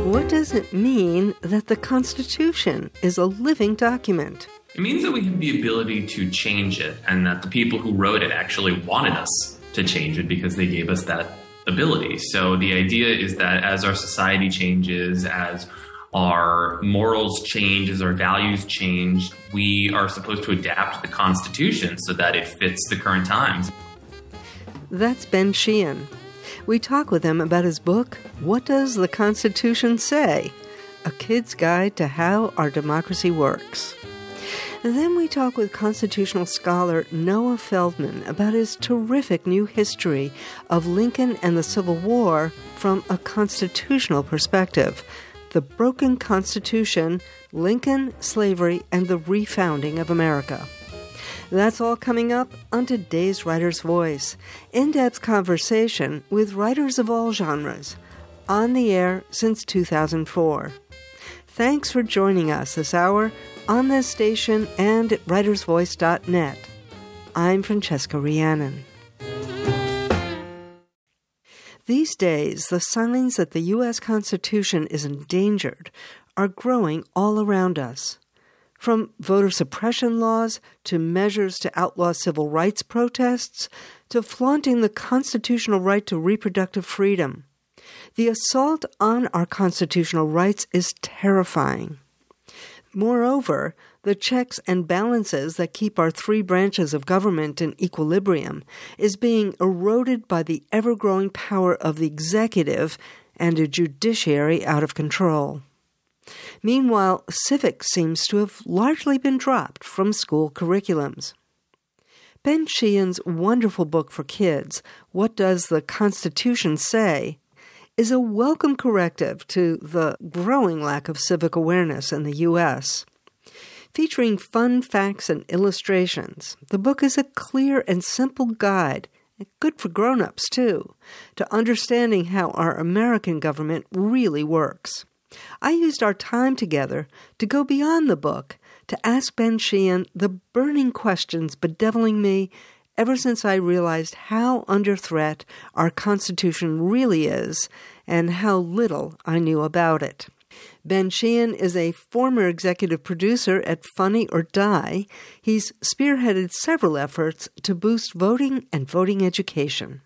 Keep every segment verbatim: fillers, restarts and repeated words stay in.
What does it mean that the Constitution is a living document? It means that we have the ability to change it, and that the people who wrote it actually wanted us to change it because they gave us that ability. So the idea is that as our society changes, as our morals change, as our values change, we are supposed to adapt the Constitution so that it fits the current times. That's Ben Sheehan. We talk with him about his book, What Does the Constitution Say? A Kid's Guide to How Our Democracy Works. And then we talk with constitutional scholar Noah Feldman about his terrific new history of Lincoln and the Civil War from a constitutional perspective. The Broken Constitution, Lincoln, Slavery, and the Refounding of America. That's all coming up on today's Writer's Voice. In-depth conversation with writers of all genres. On the air since two thousand four. Thanks for joining us this hour on this station and at writers voice dot net. I'm Francesca Rhiannon. These days, the signs that the U S Constitution is endangered are growing all around us. From voter suppression laws to measures to outlaw civil rights protests to flaunting the constitutional right to reproductive freedom. The assault on our constitutional rights is terrifying. Moreover, the checks and balances that keep our three branches of government in equilibrium is being eroded by the ever-growing power of the executive and a judiciary out of control. Meanwhile, civics seems to have largely been dropped from school curriculums. Ben Sheehan's wonderful book for kids, What Does the Constitution Say?, is a welcome corrective to the growing lack of civic awareness in the U S Featuring fun facts and illustrations, the book is a clear and simple guide, good for grown-ups too, to understanding how our American government really works. I used our time together to go beyond the book to ask Ben Sheehan the burning questions bedeviling me ever since I realized how under threat our Constitution really is and how little I knew about it. Ben Sheehan is a former executive producer at Funny or Die. He's spearheaded several efforts to boost voting and voting education.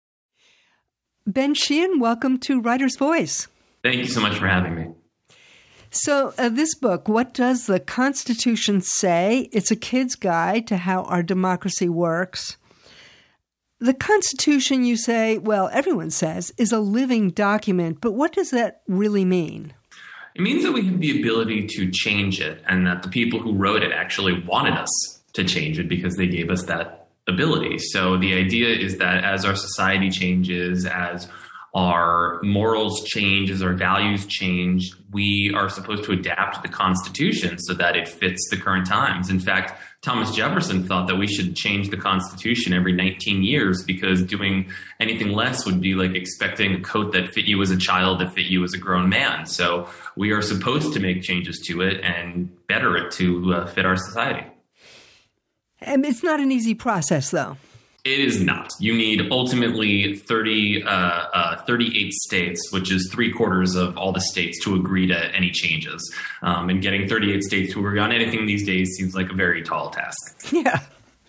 Ben Sheehan, welcome to Writer's Voice. Thank you so much for having me. So uh, this book, What Does the Constitution Say? It's a kid's guide to how our democracy works. The Constitution, you say, well, everyone says, is a living document, but what does that really mean? It means that we have the ability to change it, and that the people who wrote it actually wanted us to change it because they gave us that ability. So the idea is that as our society changes, as our morals change, as our values change, we are supposed to adapt the Constitution so that it fits the current times. In fact, Thomas Jefferson thought that we should change the Constitution every nineteen years because doing anything less would be like expecting a coat that fit you as a child to fit you as a grown man. So we are supposed to make changes to it and better it to uh, fit our society. And it's not an easy process, though. It is not. You need ultimately thirty, uh, uh, thirty-eight states, which is three quarters of all the states, to agree to any changes. Um, and getting thirty-eight states to agree on anything these days seems like a very tall task. Yeah,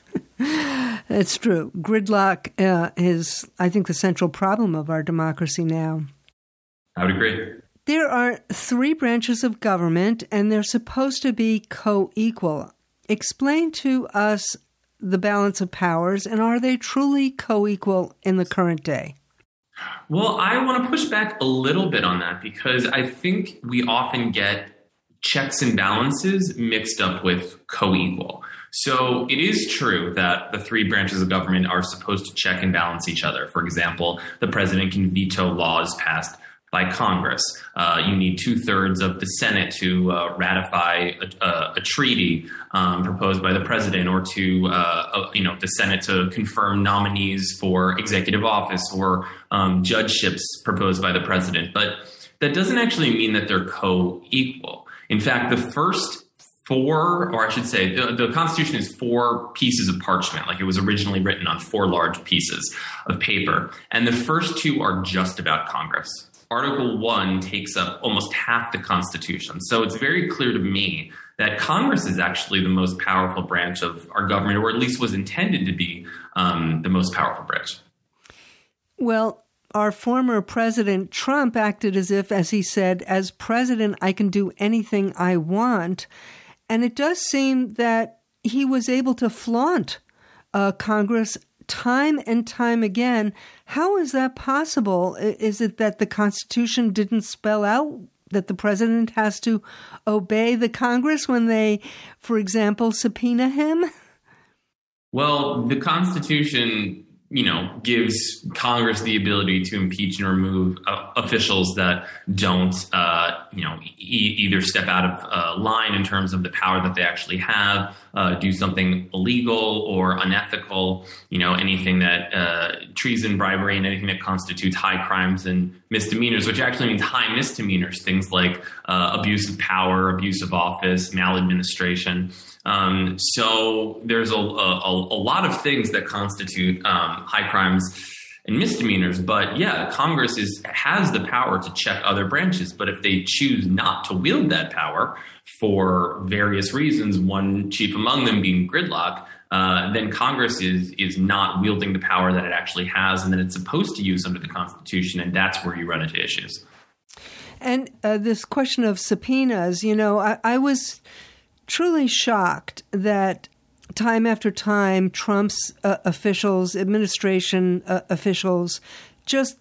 that's true. Gridlock uh, is, I think, the central problem of our democracy now. I would agree. There are three branches of government, and they're supposed to be co-equal. Explain to us the balance of powers, and are they truly co-equal in the current day? Well, I want to push back a little bit on that because I think we often get checks and balances mixed up with co-equal. So it is true that the three branches of government are supposed to check and balance each other. For example, the president can veto laws passed by Congress. Uh, you need two-thirds of the Senate to uh, ratify a, a, a treaty um, proposed by the president, or to, uh, uh, you know, the Senate to confirm nominees for executive office or um, judgeships proposed by the president. But that doesn't actually mean that they're co-equal. In fact, the first four, or I should say, the, the Constitution is four pieces of parchment, like it was originally written on four large pieces of paper. And the first two are just about Congress. Article one takes up almost half the Constitution. So it's very clear to me that Congress is actually the most powerful branch of our government, or at least was intended to be um, the most powerful branch. Well, our former president, Trump, acted as if, as he said, as president, I can do anything I want. And it does seem that he was able to flaunt uh, Congress time and time again. How is that possible? Is it that the Constitution didn't spell out that the president has to obey the Congress when they, for example, subpoena him? Well, the Constitution, you know, gives Congress the ability to impeach and remove uh, officials that don't, uh, you know, e- either step out of uh, line in terms of the power that they actually have, uh, do something illegal or unethical, you know, anything that uh, treason, bribery, and anything that constitutes high crimes and misdemeanors, which actually means high misdemeanors, things like uh, abuse of power, abuse of office, maladministration. Um, so there's a, a, a lot of things that constitute um, high crimes and misdemeanors. But yeah, Congress is has the power to check other branches. But if they choose not to wield that power for various reasons, one chief among them being gridlock, uh, then Congress is is not wielding the power that it actually has and that it's supposed to use under the Constitution. And that's where you run into issues. And uh, this question of subpoenas, you know, I, I was truly shocked that time after time, Trump's uh, officials, administration uh, officials, just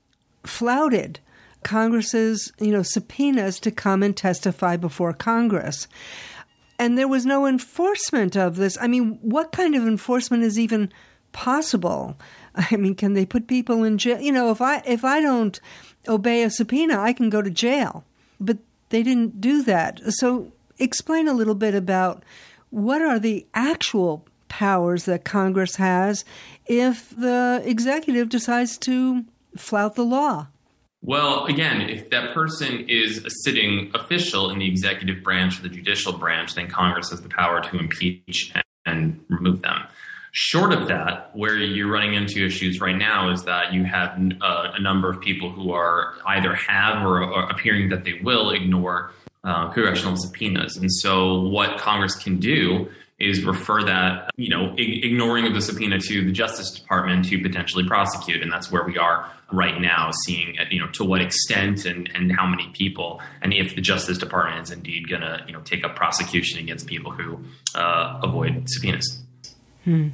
flouted Congress's, you know, subpoenas to come and testify before Congress. And there was no enforcement of this. I mean, what kind of enforcement is even possible? I mean, can they put people in jail? You know, if I if I don't obey a subpoena, I can go to jail. But they didn't do that. So explain a little bit about what are the actual powers that Congress has if the executive decides to flout the law. Well, again, if that person is a sitting official in the executive branch or the judicial branch, then Congress has the power to impeach and, and remove them. Short of that, where you're running into issues right now is that you have uh, a number of people who are either have or are appearing that they will ignore Uh, congressional subpoenas. And so what Congress can do is refer that, you know, ig- ignoring of the subpoena to the Justice Department to potentially prosecute. And that's where we are right now, seeing, at, you know, to what extent and, and how many people, and if the Justice Department is indeed going to, you know, take up prosecution against people who uh, avoid subpoenas. Hmm.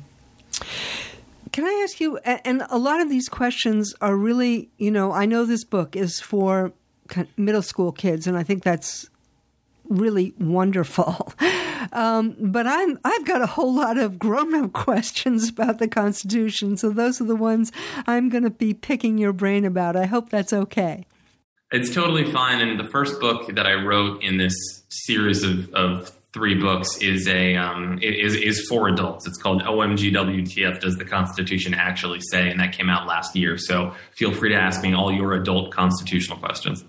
Can I ask you, and a lot of these questions are really, you know, I know this book is for middle school kids, and I think that's really wonderful. Um, but I'm, I've got a whole lot of grown-up questions about the Constitution, so those are the ones I'm going to be picking your brain about. I hope that's okay. It's totally fine. And the first book that I wrote in this series of, of three books is a um, is is for adults. It's called O M G W T F Does the Constitution Actually Say? And that came out last year. So feel free to ask me all your adult constitutional questions.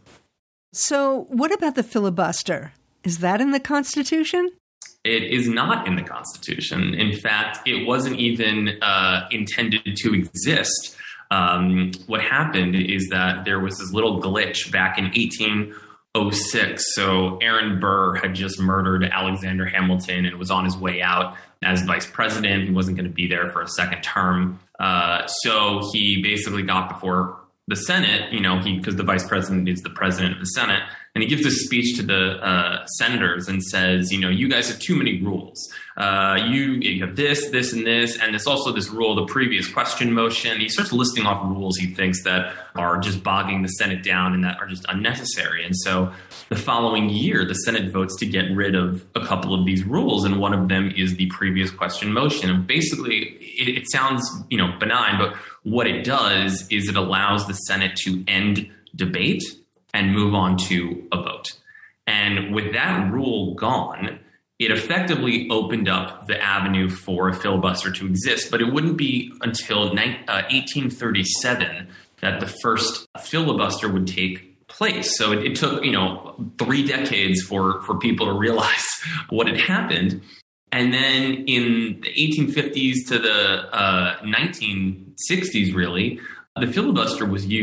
So what about the filibuster? Is that in the Constitution? It is not in the Constitution. In fact, it wasn't even uh, intended to exist. Um, what happened is that there was this little glitch back in eighteen oh six. So Aaron Burr had just murdered Alexander Hamilton and was on his way out as vice president. He wasn't going to be there for a second term. Uh, so he basically got before the Senate, you know, he because the vice president is the president of the Senate, and he gives a speech to the uh, senators and says, you know, you guys have too many rules. Uh, you, you have this, this, and this, and there's also this rule, the previous question motion. He starts listing off rules he thinks that are just bogging the Senate down and that are just unnecessary. And so the following year, the Senate votes to get rid of a couple of these rules, and one of them is the previous question motion. And basically, it, it sounds, you know, benign, but what it does is it allows the Senate to end debate and move on to a vote. And with that rule gone, it effectively opened up the avenue for a filibuster to exist. But it wouldn't be until eighteen thirty-seven that the first filibuster would take place. So it, it took, you know, three decades for, for people to realize what had happened. And then in the eighteen fifties to the uh, nineteen sixties, really, the filibuster was used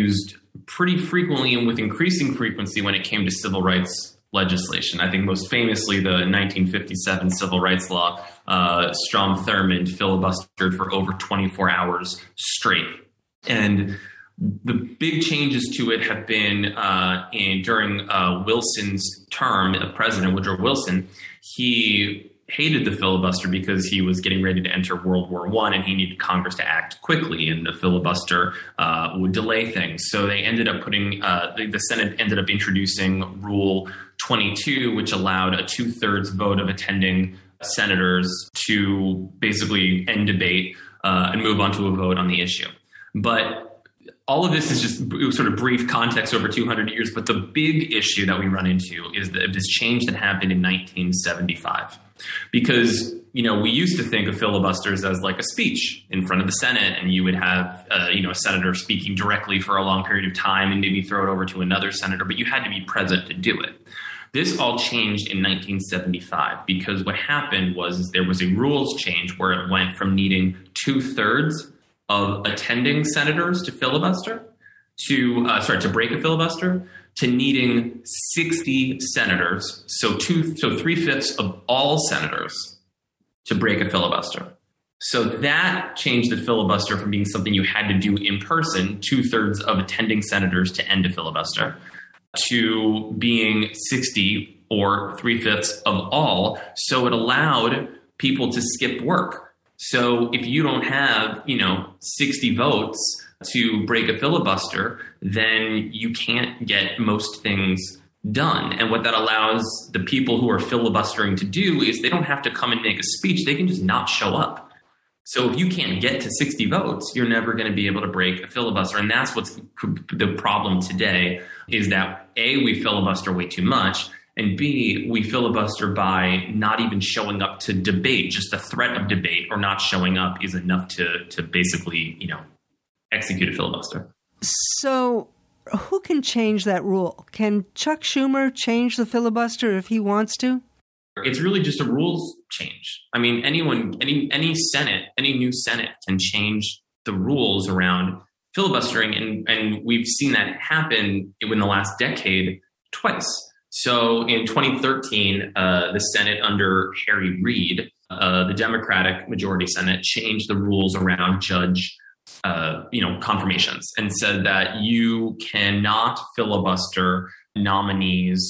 pretty frequently and with increasing frequency when it came to civil rights legislation. I think most famously the nineteen fifty-seven Civil Rights Law, uh, Strom Thurmond filibustered for over twenty-four hours straight. And the big changes to it have been uh, in, during uh, Wilson's term of president, Woodrow Wilson. He hated the filibuster because he was getting ready to enter World War One and he needed Congress to act quickly, and the filibuster uh, would delay things. So they ended up putting, uh, the, the Senate ended up introducing Rule twenty-two, which allowed a two-thirds vote of attending senators to basically end debate uh, and move on to a vote on the issue. But all of this is just sort of brief context over two hundred years. But the big issue that we run into is the, this change that happened in nineteen seventy-five. Because, you know, we used to think of filibusters as like a speech in front of the Senate, and you would have, uh, you know, a senator speaking directly for a long period of time and maybe throw it over to another senator, but you had to be present to do it. This all changed in nineteen seventy-five because what happened was there was a rules change where it went from needing two-thirds of attending senators to filibuster to, uh, sorry, to break a filibuster, to needing sixty senators, so two, so three-fifths of all senators to break a filibuster. So that changed the filibuster from being something you had to do in person, two-thirds of attending senators to end a filibuster, to being sixty or three-fifths of all. So it allowed people to skip work. So if you don't have, you know, sixty votes to break a filibuster, then you can't get most things done. And what that allows the people who are filibustering to do is they don't have to come and make a speech. They can just not show up. So if you can't get to sixty votes, you're never going to be able to break a filibuster. And that's what's the problem today, is that A, we filibuster way too much, and B, we filibuster by not even showing up to debate. Just the threat of debate or not showing up is enough to to basically, you know, execute a filibuster. So who can change that rule? Can Chuck Schumer change the filibuster if he wants to? It's really just a rules change. I mean, anyone, any any Senate, any new Senate can change the rules around filibustering, and, and we've seen that happen in the last decade twice. So in twenty thirteen, uh, the Senate under Harry Reid, uh, the Democratic majority Senate, changed the rules around judge Uh, you know, confirmations and said that you cannot filibuster nominees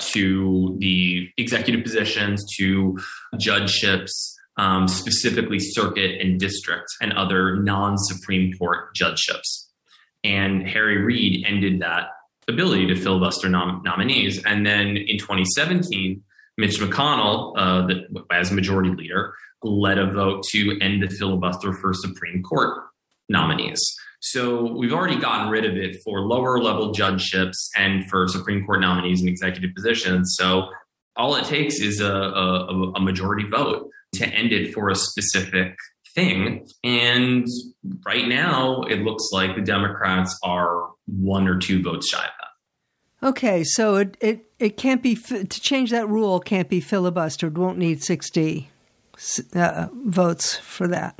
to the executive positions, to judgeships, um, specifically circuit and district and other non-Supreme Court judgeships. And Harry Reid ended that ability to filibuster nom- nominees. And then in twenty seventeen, Mitch McConnell, uh, the, as majority leader, led a vote to end the filibuster for Supreme Court nominees. So we've already gotten rid of it for lower level judgeships and for Supreme Court nominees and executive positions. So all it takes is a, a, a majority vote to end it for a specific thing. And right now, it looks like the Democrats are one or two votes shy of that. Okay, so it, it, it can't be, to change that rule can't be filibustered, won't need sixty uh, votes for that.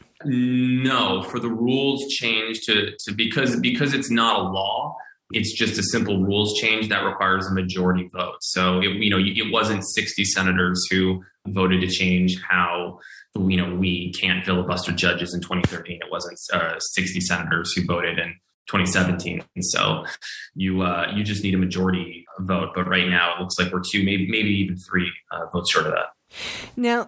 No, for the rules change to, to because because it's not a law, it's just a simple rules change that requires a majority vote. So it, you know, it wasn't sixty senators who voted to change how, you know, we can't filibuster judges in twenty thirteen. It wasn't uh, sixty senators who voted in twenty seventeen. And so you uh, you just need a majority vote. But right now it looks like we're two, maybe maybe even three uh, votes short of that. Now,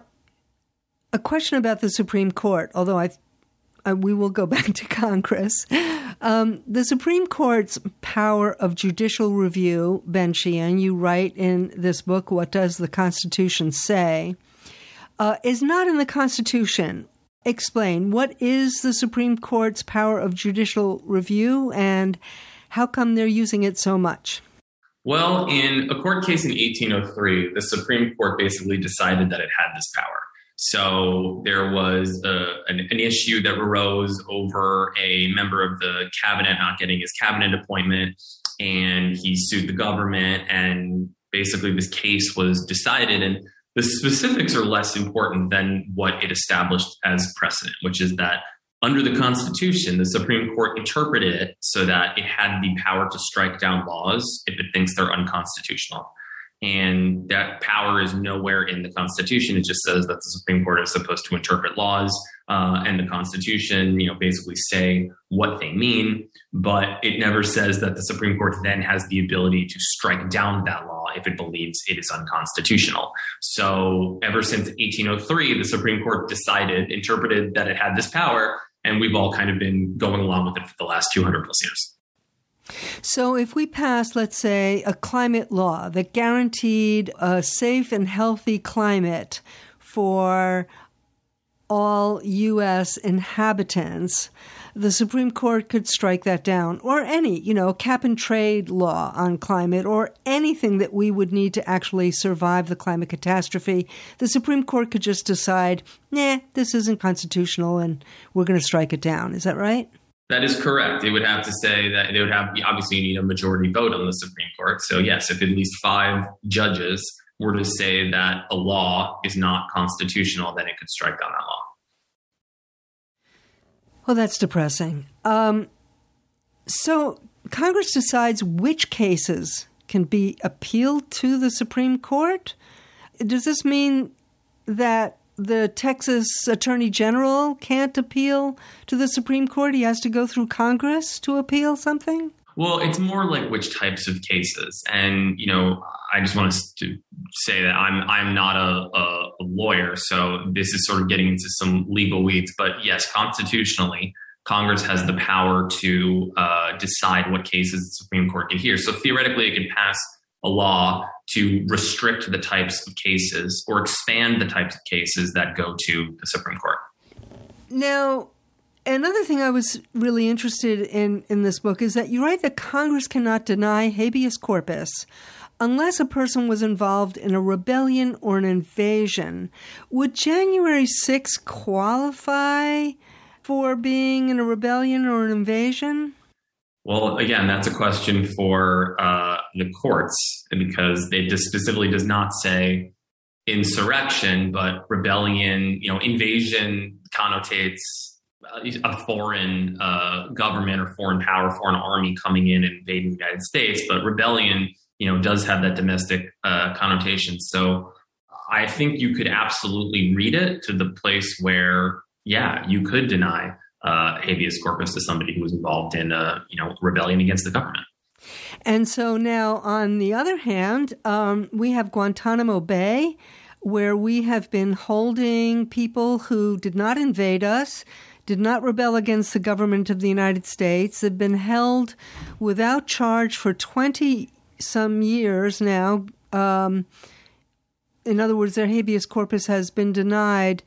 a question about the Supreme Court, although I, I we will go back to Congress. Um, the Supreme Court's power of judicial review, Ben Sheehan, you write in this book, What Does the Constitution Say?, uh, is not in the Constitution. Explain, what is the Supreme Court's power of judicial review and how come they're using it so much? Well, in a court case in eighteen oh three, the Supreme Court basically decided that it had this power. So there was a, an, an issue that arose over a member of the cabinet not getting his cabinet appointment, and he sued the government, and basically this case was decided. And the specifics are less important than what it established as precedent, which is that under the Constitution, the Supreme Court interpreted it so that it had the power to strike down laws if it thinks they're unconstitutional. And that power is nowhere in the Constitution. It just says that the Supreme Court is supposed to interpret laws uh, and the Constitution, you know, basically say what they mean. But it never says that the Supreme Court then has the ability to strike down that law if it believes it is unconstitutional. So ever since eighteen oh three, the Supreme Court decided, interpreted that it had this power, and we've all kind of been going along with it for the last two hundred plus years. So if we passed, let's say, a climate law that guaranteed a safe and healthy climate for all U S inhabitants, the Supreme Court could strike that down, or any, you know, cap and trade law on climate, or anything that we would need to actually survive the climate catastrophe. The Supreme Court could just decide, nah, this isn't constitutional, and we're going to strike it down. Is that right? That is correct. They would have to say that they would have, obviously you need a majority vote on the Supreme Court. So yes, if at least five judges were to say that a law is not constitutional, then it could strike down that law. Well, that's depressing. Um, so Congress decides which cases can be appealed to the Supreme Court. Does this mean that the Texas Attorney General can't appeal to the Supreme Court? He has to go through Congress to appeal something? Well, it's more like which types of cases. And, you know, I just want to say that I'm I'm not a, a, a lawyer, so this is sort of getting into some legal weeds. But yes, constitutionally, Congress has the power to uh, decide what cases the Supreme Court can hear. So theoretically, it can pass a law to restrict the types of cases or expand the types of cases that go to the Supreme Court. Now, another thing I was really interested in in this book is that you write that Congress cannot deny habeas corpus unless a person was involved in a rebellion or an invasion. Would January sixth qualify for being in a rebellion or an invasion? Well, again, that's a question for uh, the courts, because they just specifically does not say insurrection, but rebellion. You know, invasion connotates a foreign uh, government or foreign power, foreign army coming in and invading the United States. But rebellion, you know, does have that domestic uh, connotation. So I think you could absolutely read it to the place where, yeah, you could deny Uh, habeas corpus to somebody who was involved in a, you know, rebellion against the government. And so now, on the other hand, um, we have Guantanamo Bay, where we have been holding people who did not invade us, did not rebel against the government of the United States, have been held without charge for twenty-some years now. Um, in other words, their habeas corpus has been denied.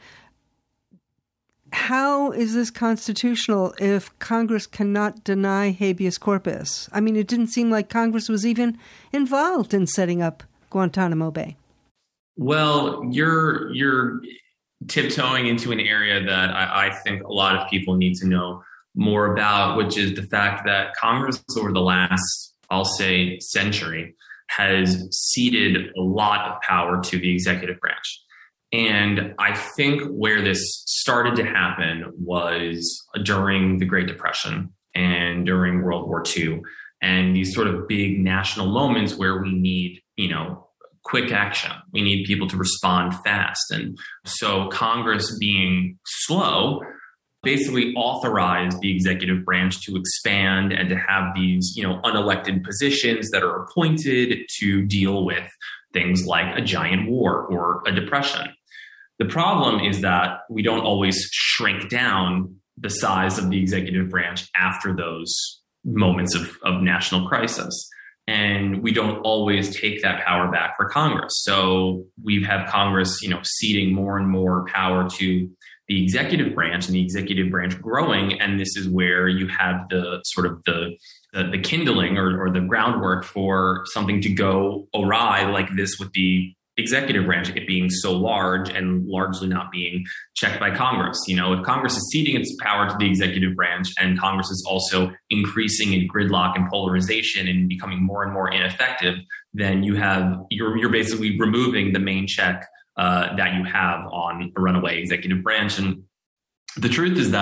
How is this constitutional if Congress cannot deny habeas corpus? I mean, it didn't seem like Congress was even involved in setting up Guantanamo Bay. Well, you're you're tiptoeing into an area that I, I think a lot of people need to know more about, which is the fact that Congress over the last, I'll say, century has ceded a lot of power to the executive branch. And I think where this started to happen was during the Great Depression and during World War Two, and these sort of big national moments where we need, you know, quick action. We need people to respond fast. And so Congress, being slow, basically authorized the executive branch to expand and to have these, you know, unelected positions that are appointed to deal with things like a giant war or a depression. The problem is that we don't always shrink down the size of the executive branch after those moments of, of national crisis. And we don't always take that power back for Congress. So we have Congress, you know, ceding more and more power to the executive branch, and the executive branch growing. And this is where you have the sort of the the, the kindling or, or the groundwork for something to go awry like this with the executive branch, it being so large and largely not being checked by Congress. You know, if Congress is ceding its power to the executive branch and Congress is also increasing in gridlock and polarization and becoming more and more ineffective, then you have, you're, you're basically removing the main check uh, that you have on a runaway executive branch. And the truth is that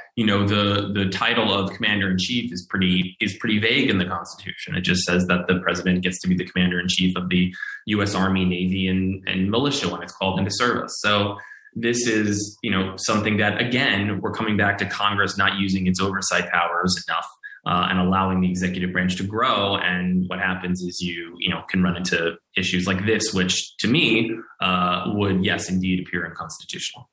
you know, the the title of commander-in-chief is pretty is pretty vague in the Constitution. It just says that the president gets to be the commander-in-chief of the U S Army, Navy, and, and militia when it's called into service. So this is, you know, something that, again, we're coming back to Congress not using its oversight powers enough uh, and allowing the executive branch to grow. And what happens is you, you know, can run into issues like this, which to me uh, would, yes, indeed appear unconstitutional.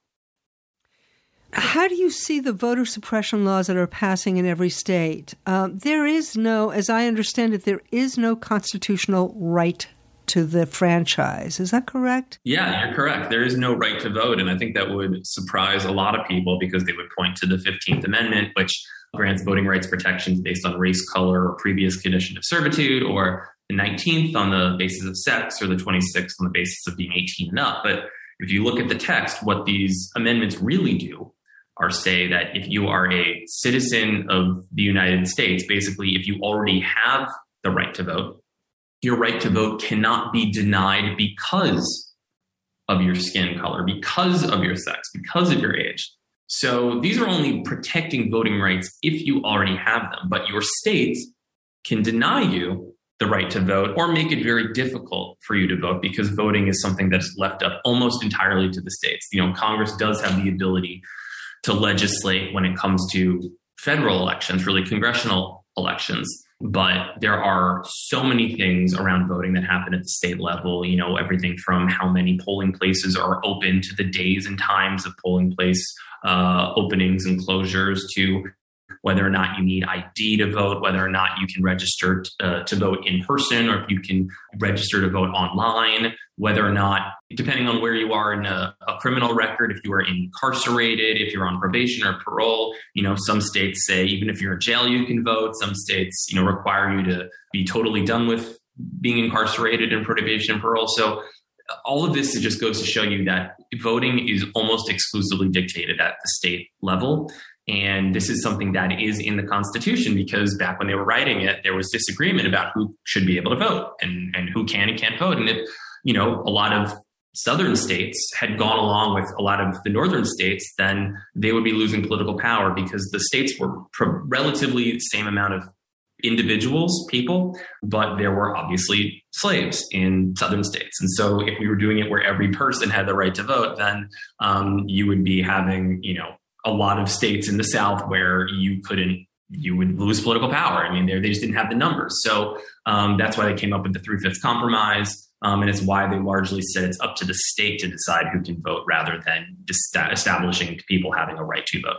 How do you see the voter suppression laws that are passing in every state? Uh, there is no, as I understand it, there is no constitutional right to the franchise. Is that correct? Yeah, you're correct. There is no right to vote. And I think that would surprise a lot of people because they would point to the fifteenth Amendment, which grants voting rights protections based on race, color, or previous condition of servitude, or the nineteenth on the basis of sex, or the twenty-sixth on the basis of being eighteen and up. But if you look at the text, what these amendments really do are say that if you are a citizen of the United States, basically if you already have the right to vote, your right to vote cannot be denied because of your skin color, because of your sex, because of your age. So these are only protecting voting rights if you already have them, but your state can deny you the right to vote or make it very difficult for you to vote because voting is something that's left up almost entirely to the states. You know, Congress does have the ability to legislate when it comes to federal elections, really congressional elections. But there are so many things around voting that happen at the state level, you know, everything from how many polling places are open to the days and times of polling place uh, openings and closures to whether or not you need I D to vote, whether or not you can register t- uh, to vote in person or if you can register to vote online, whether or not, depending on where you are in a, a criminal record, if you are incarcerated, if you're on probation or parole, you know, some states say even if you're in jail, you can vote. Some states, you know, require you to be totally done with being incarcerated and probation and parole. So all of this just goes to show you that voting is almost exclusively dictated at the state level. And this is something that is in the Constitution because back when they were writing it, there was disagreement about who should be able to vote and, and who can and can't vote. And if, you know, a lot of southern states had gone along with a lot of the northern states, then they would be losing political power because the states were pro- relatively the same amount of individuals, people, but there were obviously slaves in southern states. And so if we were doing it where every person had the right to vote, then um, you would be having, you know, a lot of states in the South where you couldn't, you would lose political power. I mean, they just didn't have the numbers. So um, that's why they came up with the three-fifths compromise. Um, and it's why they largely said it's up to the state to decide who can vote rather than establishing people having a right to vote.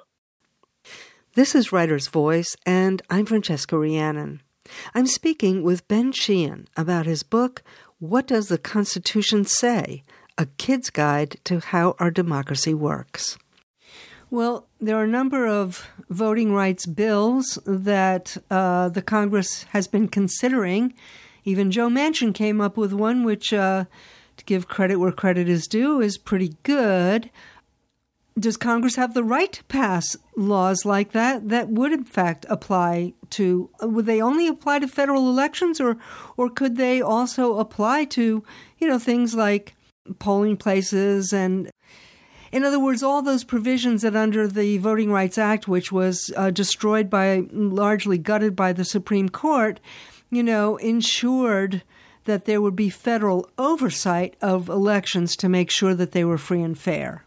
This is Writer's Voice, and I'm Francesca Rhiannon. I'm speaking with Ben Sheehan about his book, What Does the Constitution Say? A Kid's Guide to How Our Democracy Works. Well, there are a number of voting rights bills that uh, the Congress has been considering. Even Joe Manchin came up with one which, uh, to give credit where credit is due, is pretty good. Does Congress have the right to pass laws like that that would, in fact, apply to, would they only apply to federal elections or, or could they also apply to, you know, things like polling places and in other words, all those provisions that under the Voting Rights Act, which was uh, destroyed by, largely gutted by the Supreme Court, you know, ensured that there would be federal oversight of elections to make sure that they were free and fair?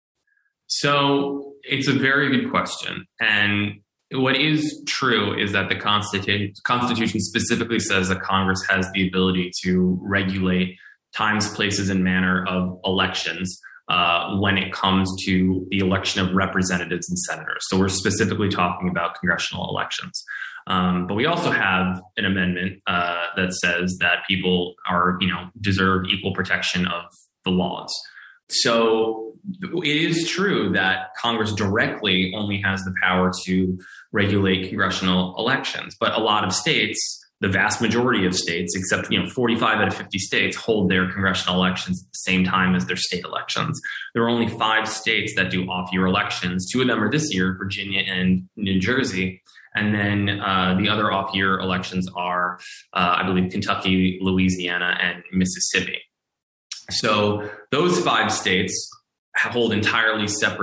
So it's a very good question. And what is true is that the Constitu- Constitution specifically says that Congress has the ability to regulate times, places, and manner of elections Uh, when it comes to the election of representatives and senators. So we're specifically talking about congressional elections. Um, but we also have an amendment uh, that says that people are, you know, deserve equal protection of the laws. So it is true that Congress directly only has the power to regulate congressional elections, but a lot of states, the vast majority of states, except, you know, forty-five out of fifty states hold their congressional elections at the same time as their state elections. There are only five states that do off-year elections. Two of them are this year, Virginia and New Jersey. And then uh, the other off-year elections are, uh, I believe, Kentucky, Louisiana, and Mississippi. So those five states hold entirely separate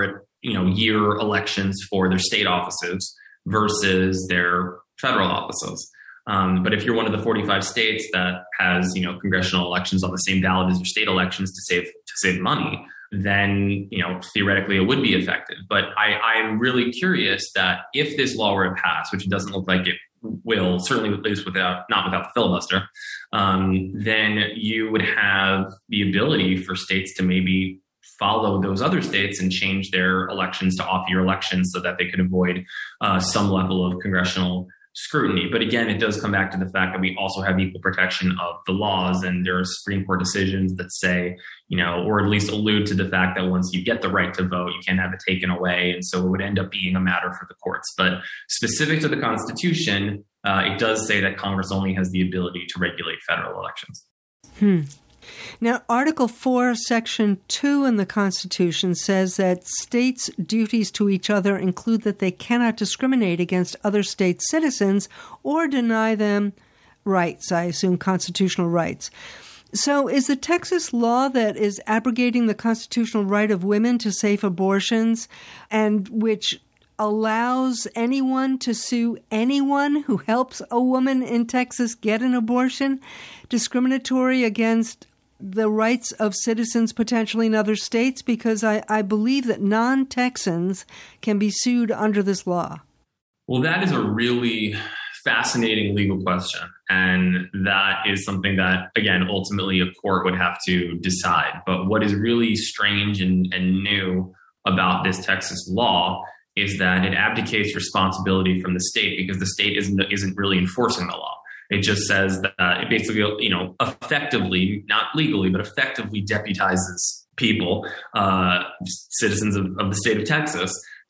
you know, year elections for their state offices versus their federal offices. Um, but if you're one of the forty-five states that has, you know, congressional elections on the same ballot as your state elections to save to save money, then, you know, theoretically it would be effective. But I, I'm really curious that if this law were to pass, which it doesn't look like it will, certainly at least without, not without the filibuster, um, then you would have the ability for states to maybe follow those other states and change their elections to off-year elections so that they could avoid uh, some level of congressional scrutiny. But again, it does come back to the fact that we also have equal protection of the laws, and there are Supreme Court decisions that say, you know, or at least allude to the fact that once you get the right to vote, you can't have it taken away. And so it would end up being a matter for the courts. But specific to the Constitution, uh, it does say that Congress only has the ability to regulate federal elections. Hmm. Now, Article four, Section two in the Constitution says that states' duties to each other include that they cannot discriminate against other states' citizens or deny them rights, I assume constitutional rights. So is the Texas law that is abrogating the constitutional right of women to safe abortions, and which allows anyone to sue anyone who helps a woman in Texas get an abortion, discriminatory against the rights of citizens potentially in other states? Because I, I believe that non-Texans can be sued under this law. Well, that is a really fascinating legal question. And that is something that, again, ultimately a court would have to decide. But what is really strange and, and new about this Texas law is that it abdicates responsibility from the state, because the state isn't isn't really enforcing the law. It just says that uh, it basically, you know, effectively, not legally, but effectively deputizes people, uh, citizens of, of the state of Texas,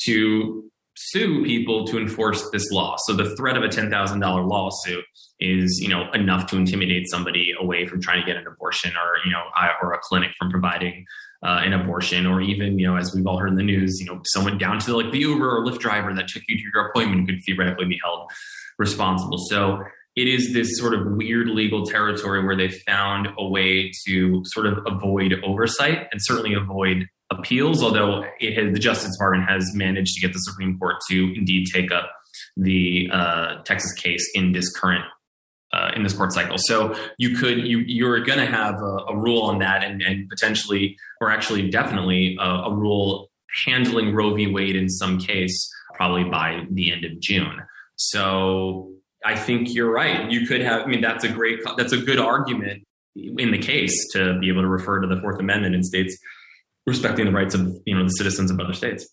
to sue people to enforce this law. So the threat of a ten thousand dollars lawsuit is, you know, enough to intimidate somebody away from trying to get an abortion, or, you know, or a clinic from providing uh, an abortion, or even, you know, as we've all heard in the news, you know, someone down to like the Uber or Lyft driver that took you to your appointment could theoretically be held responsible. So it is this sort of weird legal territory where they found a way to sort of avoid oversight and certainly avoid appeals, although it has, the Justice Department has managed to get the Supreme Court to indeed take up the uh, Texas case in this current uh, in this court cycle. So you could you you're going to have a, a rule on that, and, and potentially, or actually definitely, a, a rule handling Roe v. Wade in some case, probably by the end of June. So I think you're right. You could have. I mean, that's a great. That's a good argument in the case to be able to refer to the Fourth Amendment in states respecting the rights of, you know, the citizens of other states.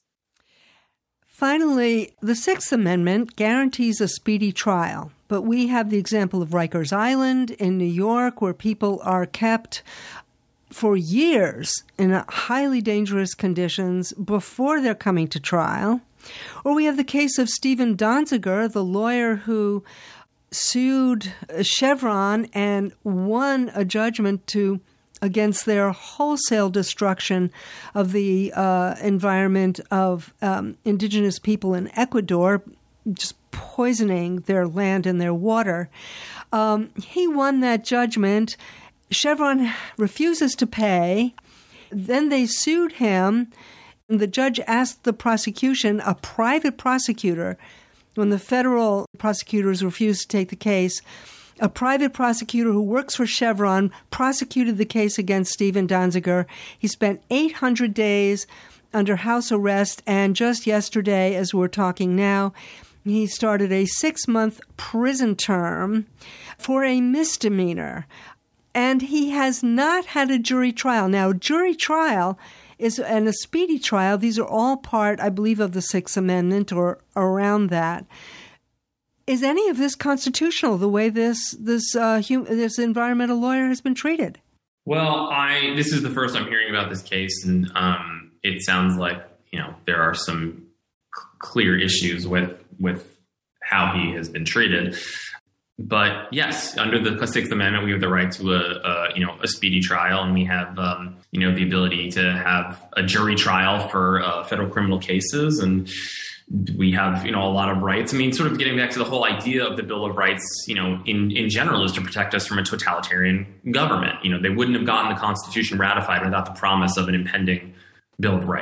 Finally, the Sixth Amendment guarantees a speedy trial, but we have the example of Rikers Island in New York, where people are kept for years in highly dangerous conditions before they're coming to trial. Or we have the case of Steven Donziger, the lawyer who sued Chevron and won a judgment to against their wholesale destruction of the uh, environment of um, indigenous people in Ecuador, just poisoning their land and their water. Um, he won that judgment. Chevron refuses to pay. Then they sued him. The judge asked the prosecution, a private prosecutor, when the federal prosecutors refused to take the case, a private prosecutor who works for Chevron prosecuted the case against Steven Donziger. He spent eight hundred days under house arrest, and just yesterday, as we're talking now, he started a six-month prison term for a misdemeanor. And he has not had a jury trial. Now, jury trial is and a speedy trial, these are all part, I believe, of the Sixth Amendment or around that. Is any of this constitutional, the way this this uh, hum, this environmental lawyer has been treated? Well, I this is the first I'm hearing about this case, and um, it sounds like, you know, there are some c- clear issues with with how he has been treated. But yes, under the Sixth Amendment, we have the right to a, a you know a speedy trial, and we have um, you know the ability to have a jury trial for uh, federal criminal cases, and we have, you know, a lot of rights. I mean, sort of getting back to the whole idea of the Bill of Rights, you know, in, in general, is to protect us from a totalitarian government. You know, they wouldn't have gotten the Constitution ratified without the promise of an impending Bill of Rights.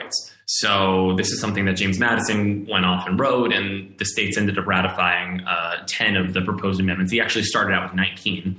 So this is something that James Madison went off and wrote, and the states ended up ratifying uh, ten of the proposed amendments. He actually started out with nineteen.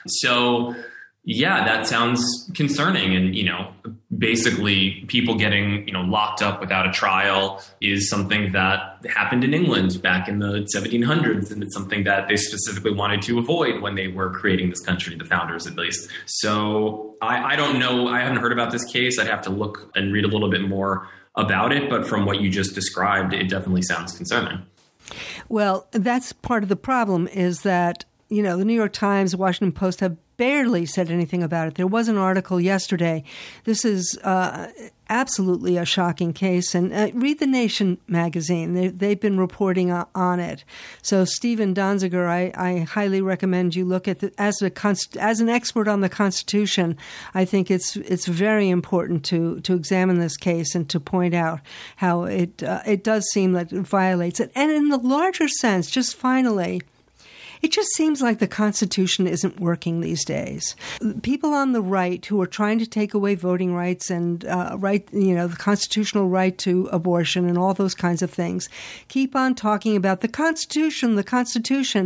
So yeah, that sounds concerning. And, you know, basically people getting, you know, locked up without a trial is something that happened in England back in the seventeen hundreds. And it's something that they specifically wanted to avoid when they were creating this country, the founders at least. So I, I don't know. I haven't heard about this case. I'd have to look and read a little bit more about it. But from what you just described, it definitely sounds concerning. Well, that's part of the problem is that, you know, the New York Times, the Washington Post have barely said anything about it. There was an article yesterday. This is uh, absolutely a shocking case. And uh, read The Nation magazine. They, they've been reporting uh, on it. So Stephen Donziger, I, I highly recommend you look at the, as a const, as an expert on the Constitution. I think it's it's very important to to examine this case and to point out how it uh, it does seem that it violates it. And in the larger sense, just finally, it just seems like the Constitution isn't working these days. People on the right who are trying to take away voting rights and uh, right, you know, the constitutional right to abortion and all those kinds of things keep on talking about the Constitution, the Constitution.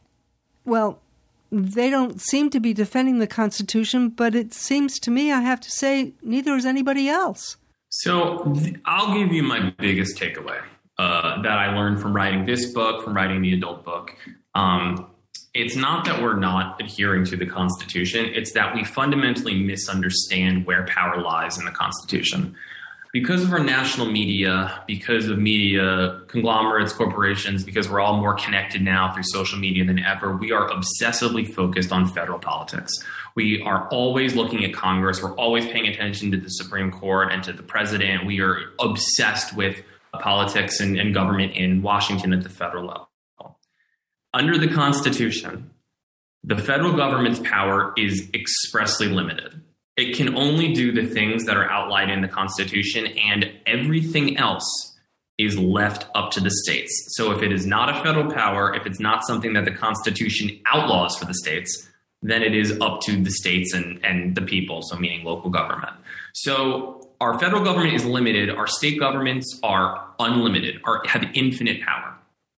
Well, they don't seem to be defending the Constitution, but it seems to me, I have to say, neither is anybody else. So th- I'll give you my biggest takeaway uh, that I learned from writing this book, from writing the adult book. Um, it's not that we're not adhering to the Constitution. It's that we fundamentally misunderstand where power lies in the Constitution. Because of our national media, because of media conglomerates, corporations, because we're all more connected now through social media than ever, we are obsessively focused on federal politics. We are always looking at Congress. We're always paying attention to the Supreme Court and to the president. We are obsessed with politics and, and government in Washington at the federal level. Under the Constitution, the federal government's power is expressly limited. It can only do the things that are outlined in the Constitution, and everything else is left up to the states. So if it is not a federal power, if it's not something that the Constitution outlaws for the states, then it is up to the states and, and the people, so meaning local government. So our federal government is limited. Our state governments are unlimited, or have infinite power.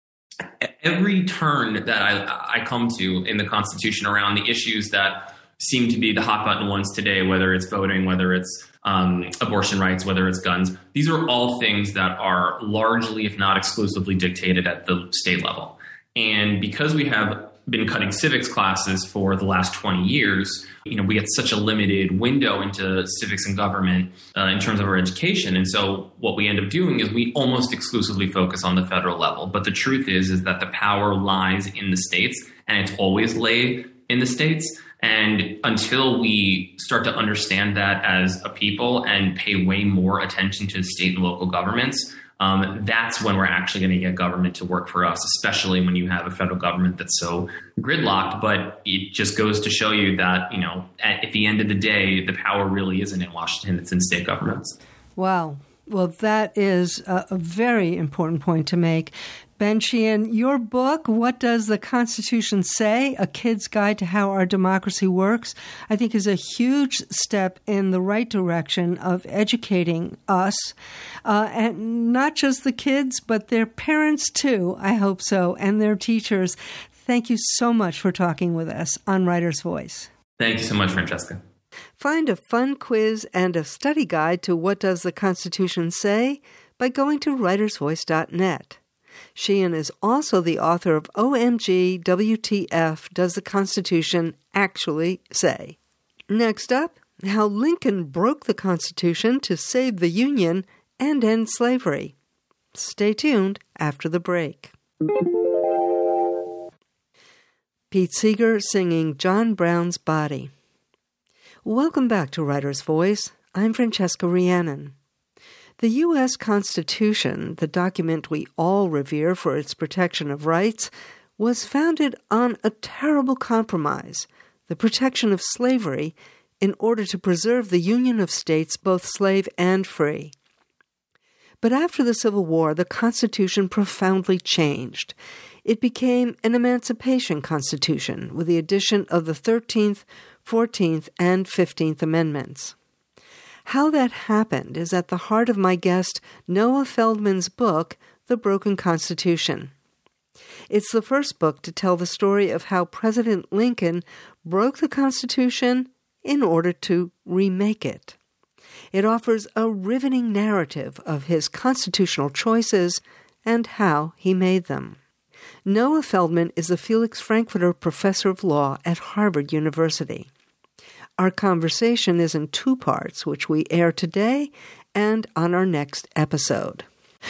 Every turn that I, I come to in the Constitution around the issues that seem to be the hot button ones today, whether it's voting, whether it's um, abortion rights, whether it's guns, these are all things that are largely, if not exclusively, dictated at the state level. And because we have been cutting civics classes for the last twenty years, you know, we get such a limited window into civics and government uh, in terms of our education. And so what we end up doing is we almost exclusively focus on the federal level. But the truth is, is that the power lies in the states, and it's always lay in the states. And until we start to understand that as a people and pay way more attention to state and local governments, Um, that's when we're actually going to get government to work for us, especially when you have a federal government that's so gridlocked. But it just goes to show you that, you know, at, at the end of the day, the power really isn't in Washington. It's in state governments. Wow. Well, that is a, a very important point to make. Ben Sheehan, your book, What Does the Constitution Say? A Kid's Guide to How Our Democracy Works, I think is a huge step in the right direction of educating us, uh, and not just the kids, but their parents too, I hope so, and their teachers. Thank you so much for talking with us on Writer's Voice. Thank you so much, Francesca. Find a fun quiz and a study guide to What Does the Constitution Say by going to writers voice dot net. Sheehan is also the author of O M G W T F Does the Constitution Actually Say? Next up, how Lincoln broke the Constitution to save the Union and end slavery. Stay tuned after the break. Pete Seeger singing John Brown's Body. Welcome back to Writer's Voice. I'm Francesca Rhiannon. The U S Constitution, the document we all revere for its protection of rights, was founded on a terrible compromise, the protection of slavery, in order to preserve the union of states, both slave and free. But after the Civil War, the Constitution profoundly changed. It became an emancipation constitution with the addition of the thirteenth, fourteenth, and fifteenth Amendments. How that happened is at the heart of my guest Noah Feldman's book, The Broken Constitution. It's the first book to tell the story of how President Lincoln broke the Constitution in order to remake it. It offers a riveting narrative of his constitutional choices and how he made them. Noah Feldman is the Felix Frankfurter Professor of Law at Harvard University. Our conversation is in two parts, which we air today and on our next episode.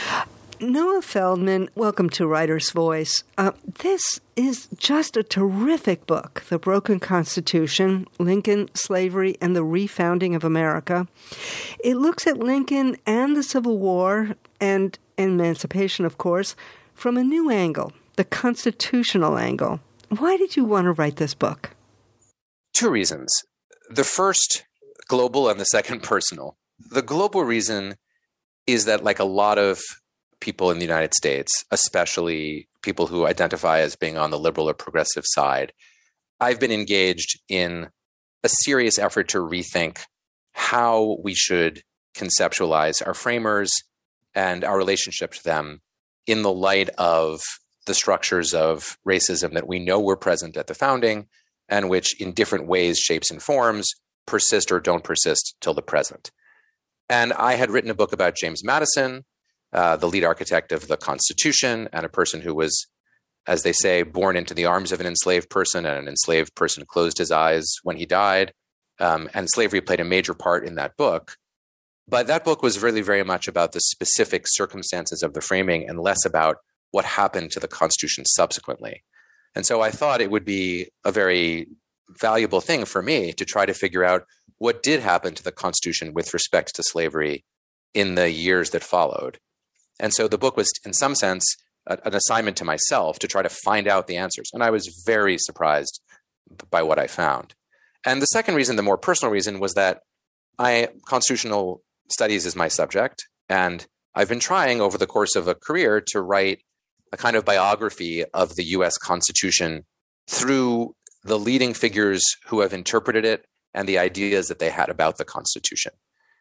Noah Feldman, welcome to Writer's Voice. Uh, this is just a terrific book, The Broken Constitution, Lincoln, Slavery, and the Refounding of America. It looks at Lincoln and the Civil War, and emancipation, of course, from a new angle, the constitutional angle. Why did you want to write this book? Two reasons. The first, global, and the second, personal. The global reason is that, like a lot of people in the United States, especially people who identify as being on the liberal or progressive side, I've been engaged in a serious effort to rethink how we should conceptualize our framers and our relationship to them in the light of the structures of racism that we know were present at the founding and which in different ways, shapes, and forms persist or don't persist till the present. And I had written a book about James Madison, uh, the lead architect of the Constitution, and a person who was, as they say, born into the arms of an enslaved person, and an enslaved person closed his eyes when he died. Um, and slavery played a major part in that book. But that book was really very much about the specific circumstances of the framing and less about what happened to the Constitution subsequently. And so I thought it would be a very valuable thing for me to try to figure out what did happen to the Constitution with respect to slavery in the years that followed. And so the book was, in some sense, a, an assignment to myself to try to find out the answers. And I was very surprised by what I found. And the second reason, the more personal reason, was that I constitutional studies is my subject. And I've been trying over the course of a career to write a kind of biography of the U S Constitution through the leading figures who have interpreted it and the ideas that they had about the Constitution.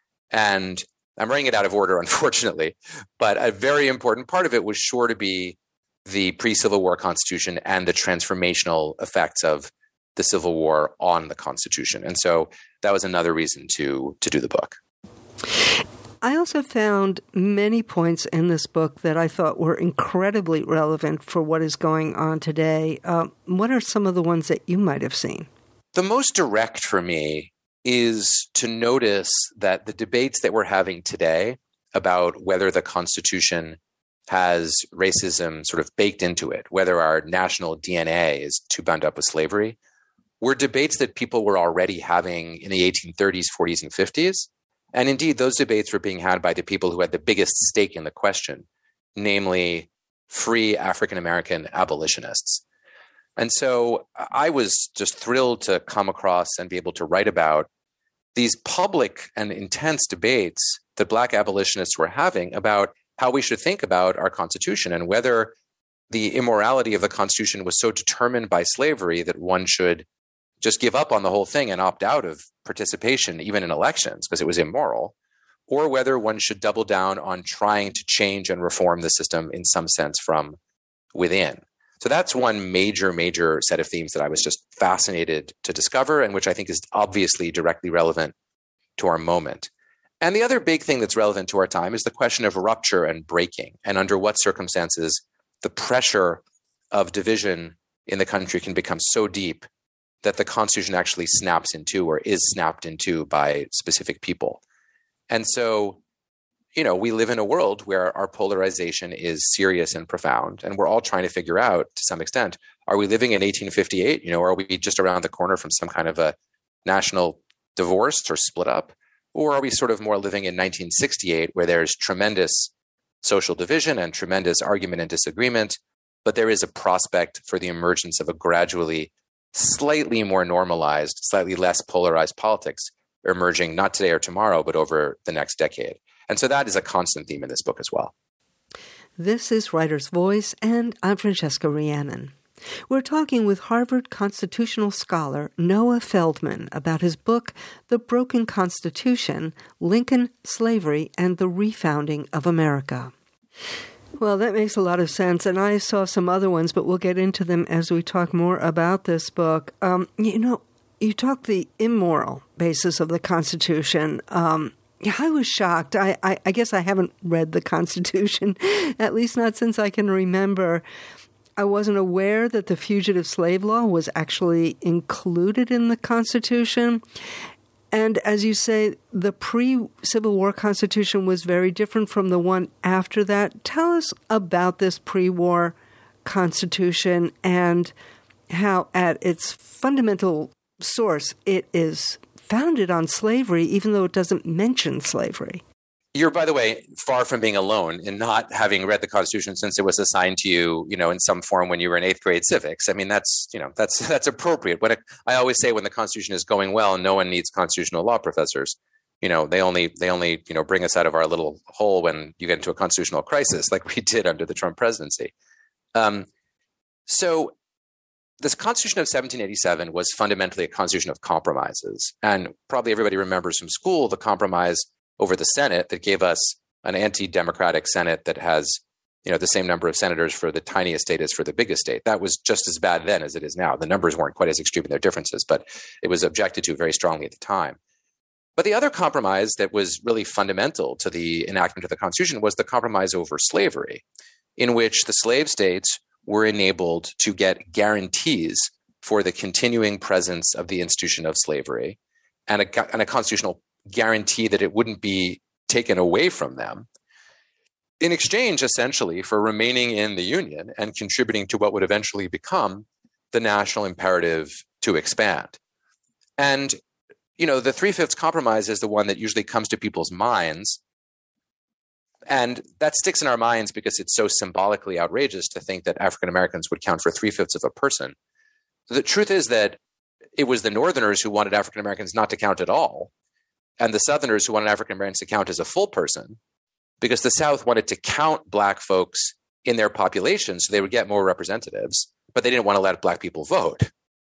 And I'm writing it out of order, unfortunately, but a very important part of it was sure to be the pre-Civil War Constitution and the transformational effects of the Civil War on the Constitution. And so that was another reason to, to do the book. I also found many points in this book that I thought were incredibly relevant for what is going on today. Uh, what are some of the ones that you might have seen? The most direct for me is to notice that the debates that we're having today about whether the Constitution has racism sort of baked into it, whether our national D N A is too bound up with slavery, were debates that people were already having in the eighteen thirties, forties, and fifties. And indeed, those debates were being had by the people who had the biggest stake in the question, namely free African-American abolitionists. And so I was just thrilled to come across and be able to write about these public and intense debates that Black abolitionists were having about how we should think about our Constitution and whether the immorality of the Constitution was so determined by slavery that one should just give up on the whole thing and opt out of participation, even in elections, because it was immoral, or whether one should double down on trying to change and reform the system in some sense from within. So that's one major, major set of themes that I was just fascinated to discover, and which I think is obviously directly relevant to our moment. And the other big thing that's relevant to our time is the question of rupture and breaking, and under what circumstances the pressure of division in the country can become so deep that the Constitution actually snaps in two or is snapped in two by specific people. And so, you know, we live in a world where our polarization is serious and profound, and we're all trying to figure out, to some extent, are we living in eighteen fifty-eight? You know, are we just around the corner from some kind of a national divorce or split up? Or are we sort of more living in nineteen sixty-eight, where there's tremendous social division and tremendous argument and disagreement, but there is a prospect for the emergence of a gradually slightly more normalized, slightly less polarized politics emerging not today or tomorrow, but over the next decade. And so that is a constant theme in this book as well. This is Writer's Voice, and I'm Francesca Rhiannon. We're talking with Harvard constitutional scholar Noah Feldman about his book, The Broken Constitution, Lincoln, Slavery, and the Refounding of America. Well, that makes a lot of sense, and I saw some other ones, but we'll get into them as we talk more about this book. Um, you know, you talk the immoral basis of the Constitution. Um, I was shocked. I, I, I guess I haven't read the Constitution, at least not since I can remember. I wasn't aware that the fugitive slave law was actually included in the Constitution. And as you say, the pre-Civil War Constitution was very different from the one after that. Tell us about this pre-war Constitution and how at its fundamental source it is founded on slavery, even though it doesn't mention slavery. You're, by the way, far from being alone in not having read the Constitution since it was assigned to you, you know, in some form when you were in eighth grade civics. I mean, that's, you know, that's that's appropriate. When it, I always say when the Constitution is going well, no one needs constitutional law professors. You know, they only they only you know bring us out of our little hole when you get into a constitutional crisis, like we did under the Trump presidency. Um, so, this Constitution of seventeen eighty-seven was fundamentally a constitution of compromises, and probably everybody remembers from school the compromise over the Senate that gave us an anti-democratic Senate that has, you know, the same number of senators for the tiniest state as for the biggest state. That was just as bad then as it is now. The numbers weren't quite as extreme in their differences, but it was objected to very strongly at the time. But the other compromise that was really fundamental to the enactment of the Constitution was the compromise over slavery, in which the slave states were enabled to get guarantees for the continuing presence of the institution of slavery and a, and a constitutional guarantee that it wouldn't be taken away from them in exchange, essentially, for remaining in the Union and contributing to what would eventually become the national imperative to expand. And, you know, the Three-Fifths Compromise is the one that usually comes to people's minds. And that sticks in our minds because it's so symbolically outrageous to think that African Americans would count for three-fifths of a person. The truth is that it was the Northerners who wanted African Americans not to count at all, and the Southerners who wanted African Americans to count as a full person, because the South wanted to count Black folks in their population so they would get more representatives, but they didn't want to let Black people vote.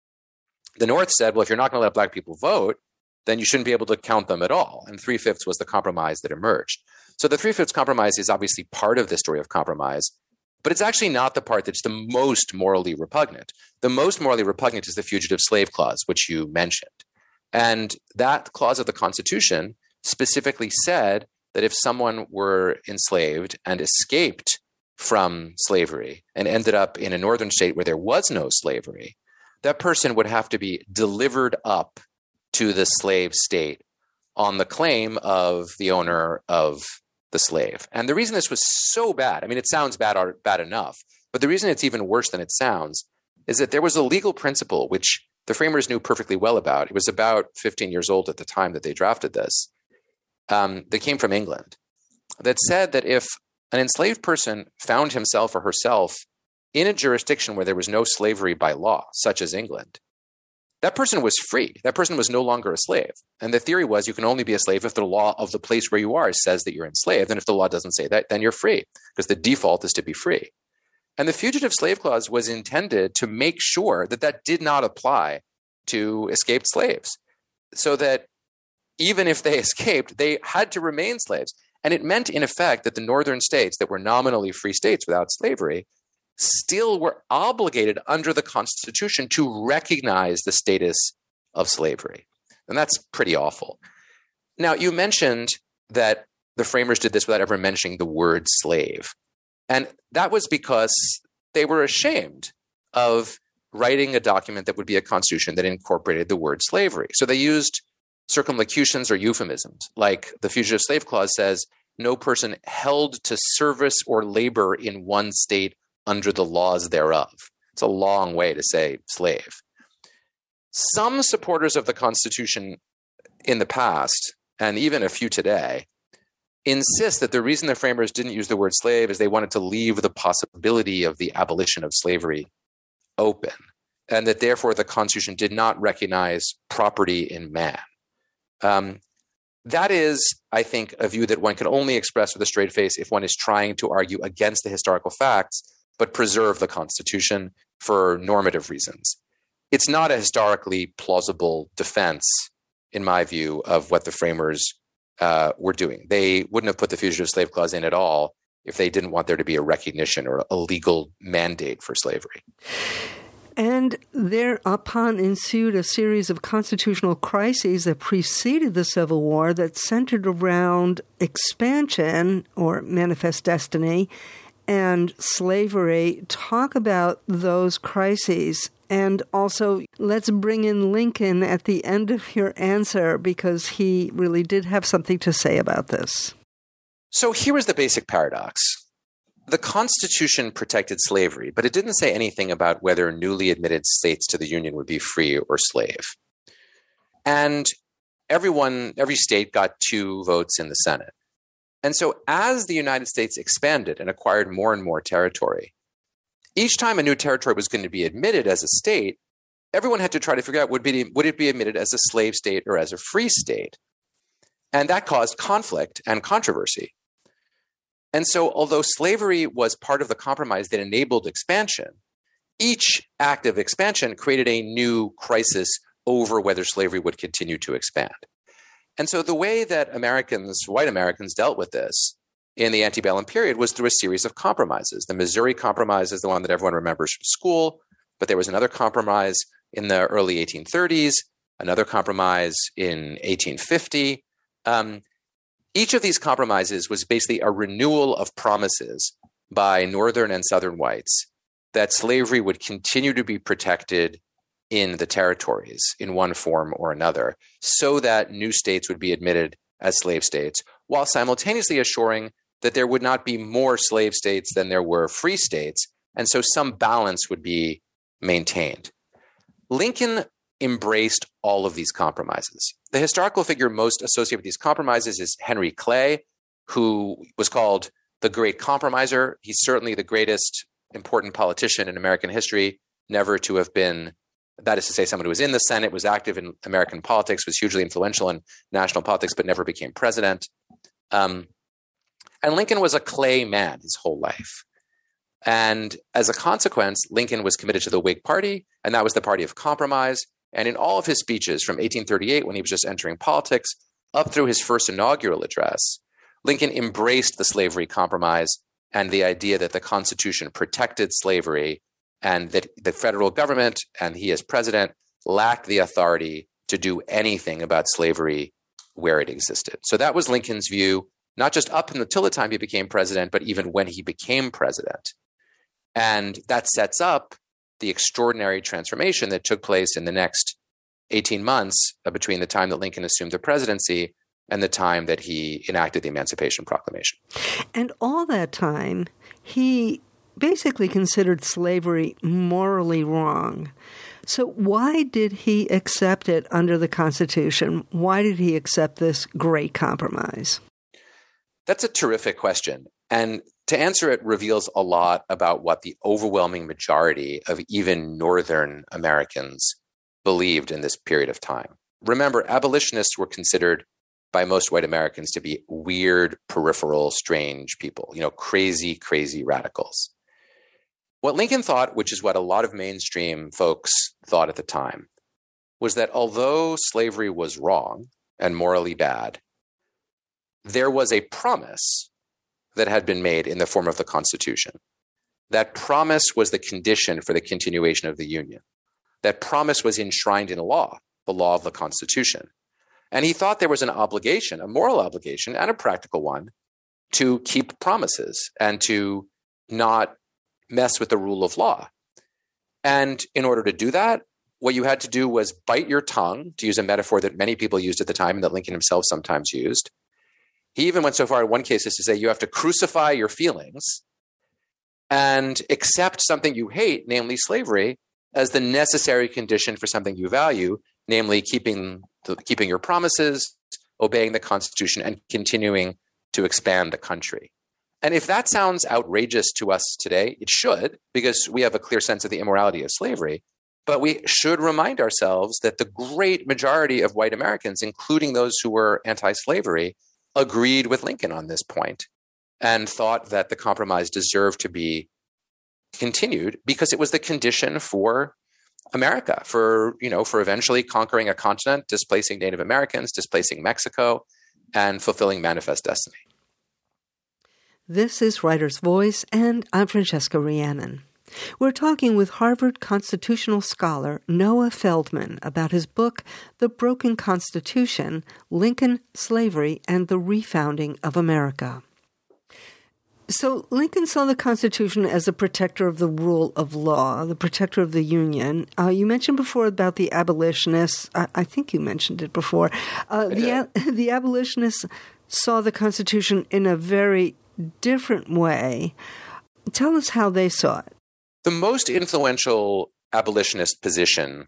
The North said, well, if you're not going to let Black people vote, then you shouldn't be able to count them at all. And three-fifths was the compromise that emerged. So the Three-Fifths Compromise is obviously part of the story of compromise, but it's actually not the part that's the most morally repugnant. The most morally repugnant is the Fugitive Slave Clause, which you mentioned. And that clause of the Constitution specifically said that if someone were enslaved and escaped from slavery and ended up in a northern state where there was no slavery, that person would have to be delivered up to the slave state on the claim of the owner of the slave. And the reason this was so bad, I mean, it sounds bad or bad enough, but the reason it's even worse than it sounds is that there was a legal principle which the framers knew perfectly well about. It was about fifteen years old at the time that they drafted this. Um, that came from England, that said that if an enslaved person found himself or herself in a jurisdiction where there was no slavery by law, such as England, that person was free. That person was no longer a slave. And the theory was you can only be a slave if the law of the place where you are says that you're enslaved. And if the law doesn't say that, then you're free, because the default is to be free. And the Fugitive Slave Clause was intended to make sure that that did not apply to escaped slaves, so that even if they escaped, they had to remain slaves. And it meant, in effect, that the northern states that were nominally free states without slavery still were obligated under the Constitution to recognize the status of slavery. And that's pretty awful. Now, you mentioned that the framers did this without ever mentioning the word slave. And that was because they were ashamed of writing a document that would be a constitution that incorporated the word slavery. So they used circumlocutions or euphemisms, like the Fugitive Slave Clause says, no person held to service or labor in one state under the laws thereof. It's a long way to say slave. Some supporters of the Constitution in the past, and even a few today, insist that the reason the framers didn't use the word slave is they wanted to leave the possibility of the abolition of slavery open, and that therefore the Constitution did not recognize property in man. Um, that is, I think, a view that one can only express with a straight face if one is trying to argue against the historical facts, but preserve the Constitution for normative reasons. It's not a historically plausible defense, in my view, of what the framers uh, were doing. They wouldn't have put the Fugitive Slave Clause in at all if they didn't want there to be a recognition or a legal mandate for slavery. And thereupon ensued a series of constitutional crises that preceded the Civil War that centered around expansion or manifest destiny and slavery. Talk about those crises. And also, let's bring in Lincoln at the end of your answer, because he really did have something to say about this. So here is the basic paradox. The Constitution protected slavery, but it didn't say anything about whether newly admitted states to the Union would be free or slave. And everyone, every state got two votes in the Senate. And so as the United States expanded and acquired more and more territory, each time a new territory was going to be admitted as a state, everyone had to try to figure out, would, be, would it be admitted as a slave state or as a free state? And that caused conflict and controversy. And so although slavery was part of the compromise that enabled expansion, each act of expansion created a new crisis over whether slavery would continue to expand. And so the way that Americans, white Americans, dealt with this in the antebellum period was through a series of compromises. The Missouri Compromise is the one that everyone remembers from school, but there was another compromise in the early eighteen thirties, another compromise in eighteen fifty. Um, each of these compromises was basically a renewal of promises by Northern and Southern whites that slavery would continue to be protected in the territories in one form or another, so that new states would be admitted as slave states, while simultaneously assuring that there would not be more slave states than there were free states, and so some balance would be maintained. Lincoln embraced all of these compromises. The historical figure most associated with these compromises is Henry Clay, who was called the Great Compromiser. He's certainly the greatest important politician in American history, never to have been, that is to say, someone who was in the Senate, was active in American politics, was hugely influential in national politics, but never became president. Um, and Lincoln was a Clay man his whole life. And as a consequence, Lincoln was committed to the Whig Party, and that was the party of compromise. And in all of his speeches from eighteen thirty-eight, when he was just entering politics, up through his first inaugural address, Lincoln embraced the slavery compromise and the idea that the Constitution protected slavery and that the federal government and he as president lacked the authority to do anything about slavery where it existed. So that was Lincoln's view, not just up until the time he became president, but even when he became president. And that sets up the extraordinary transformation that took place in the next eighteen months between the time that Lincoln assumed the presidency and the time that he enacted the Emancipation Proclamation. And all that time, he basically considered slavery morally wrong. So why did he accept it under the Constitution? Why did he accept this great compromise? That's a terrific question. And to answer it reveals a lot about what the overwhelming majority of even Northern Americans believed in this period of time. Remember, abolitionists were considered by most white Americans to be weird, peripheral, strange people, you know, crazy, crazy radicals. What Lincoln thought, which is what a lot of mainstream folks thought at the time, was that although slavery was wrong and morally bad, there was a promise that had been made in the form of the Constitution. That promise was the condition for the continuation of the Union. That promise was enshrined in law, the law of the Constitution. And he thought there was an obligation, a moral obligation and a practical one, to keep promises and to not mess with the rule of law. And in order to do that, what you had to do was bite your tongue, to use a metaphor that many people used at the time and that Lincoln himself sometimes used. He even went so far in one case as to say you have to crucify your feelings and accept something you hate, namely slavery, as the necessary condition for something you value, namely keeping the, keeping your promises, obeying the Constitution, and continuing to expand the country. And if that sounds outrageous to us today, it should, because we have a clear sense of the immorality of slavery. But we should remind ourselves that the great majority of white Americans, including those who were anti-slavery, agreed with Lincoln on this point and thought that the compromise deserved to be continued because it was the condition for America, for, you know, for eventually conquering a continent, displacing Native Americans, displacing Mexico, and fulfilling manifest destiny. This is Writer's Voice, and I'm Francesca Rheannon. We're talking with Harvard constitutional scholar Noah Feldman about his book, The Broken Constitution, Lincoln, Slavery, and the Refounding of America. So Lincoln saw the Constitution as a protector of the rule of law, the protector of the Union. Uh, you mentioned before about the abolitionists. I, I think you mentioned it before. Uh, the, the abolitionists saw the Constitution in a very different way. Tell us how they saw it. The most influential abolitionist position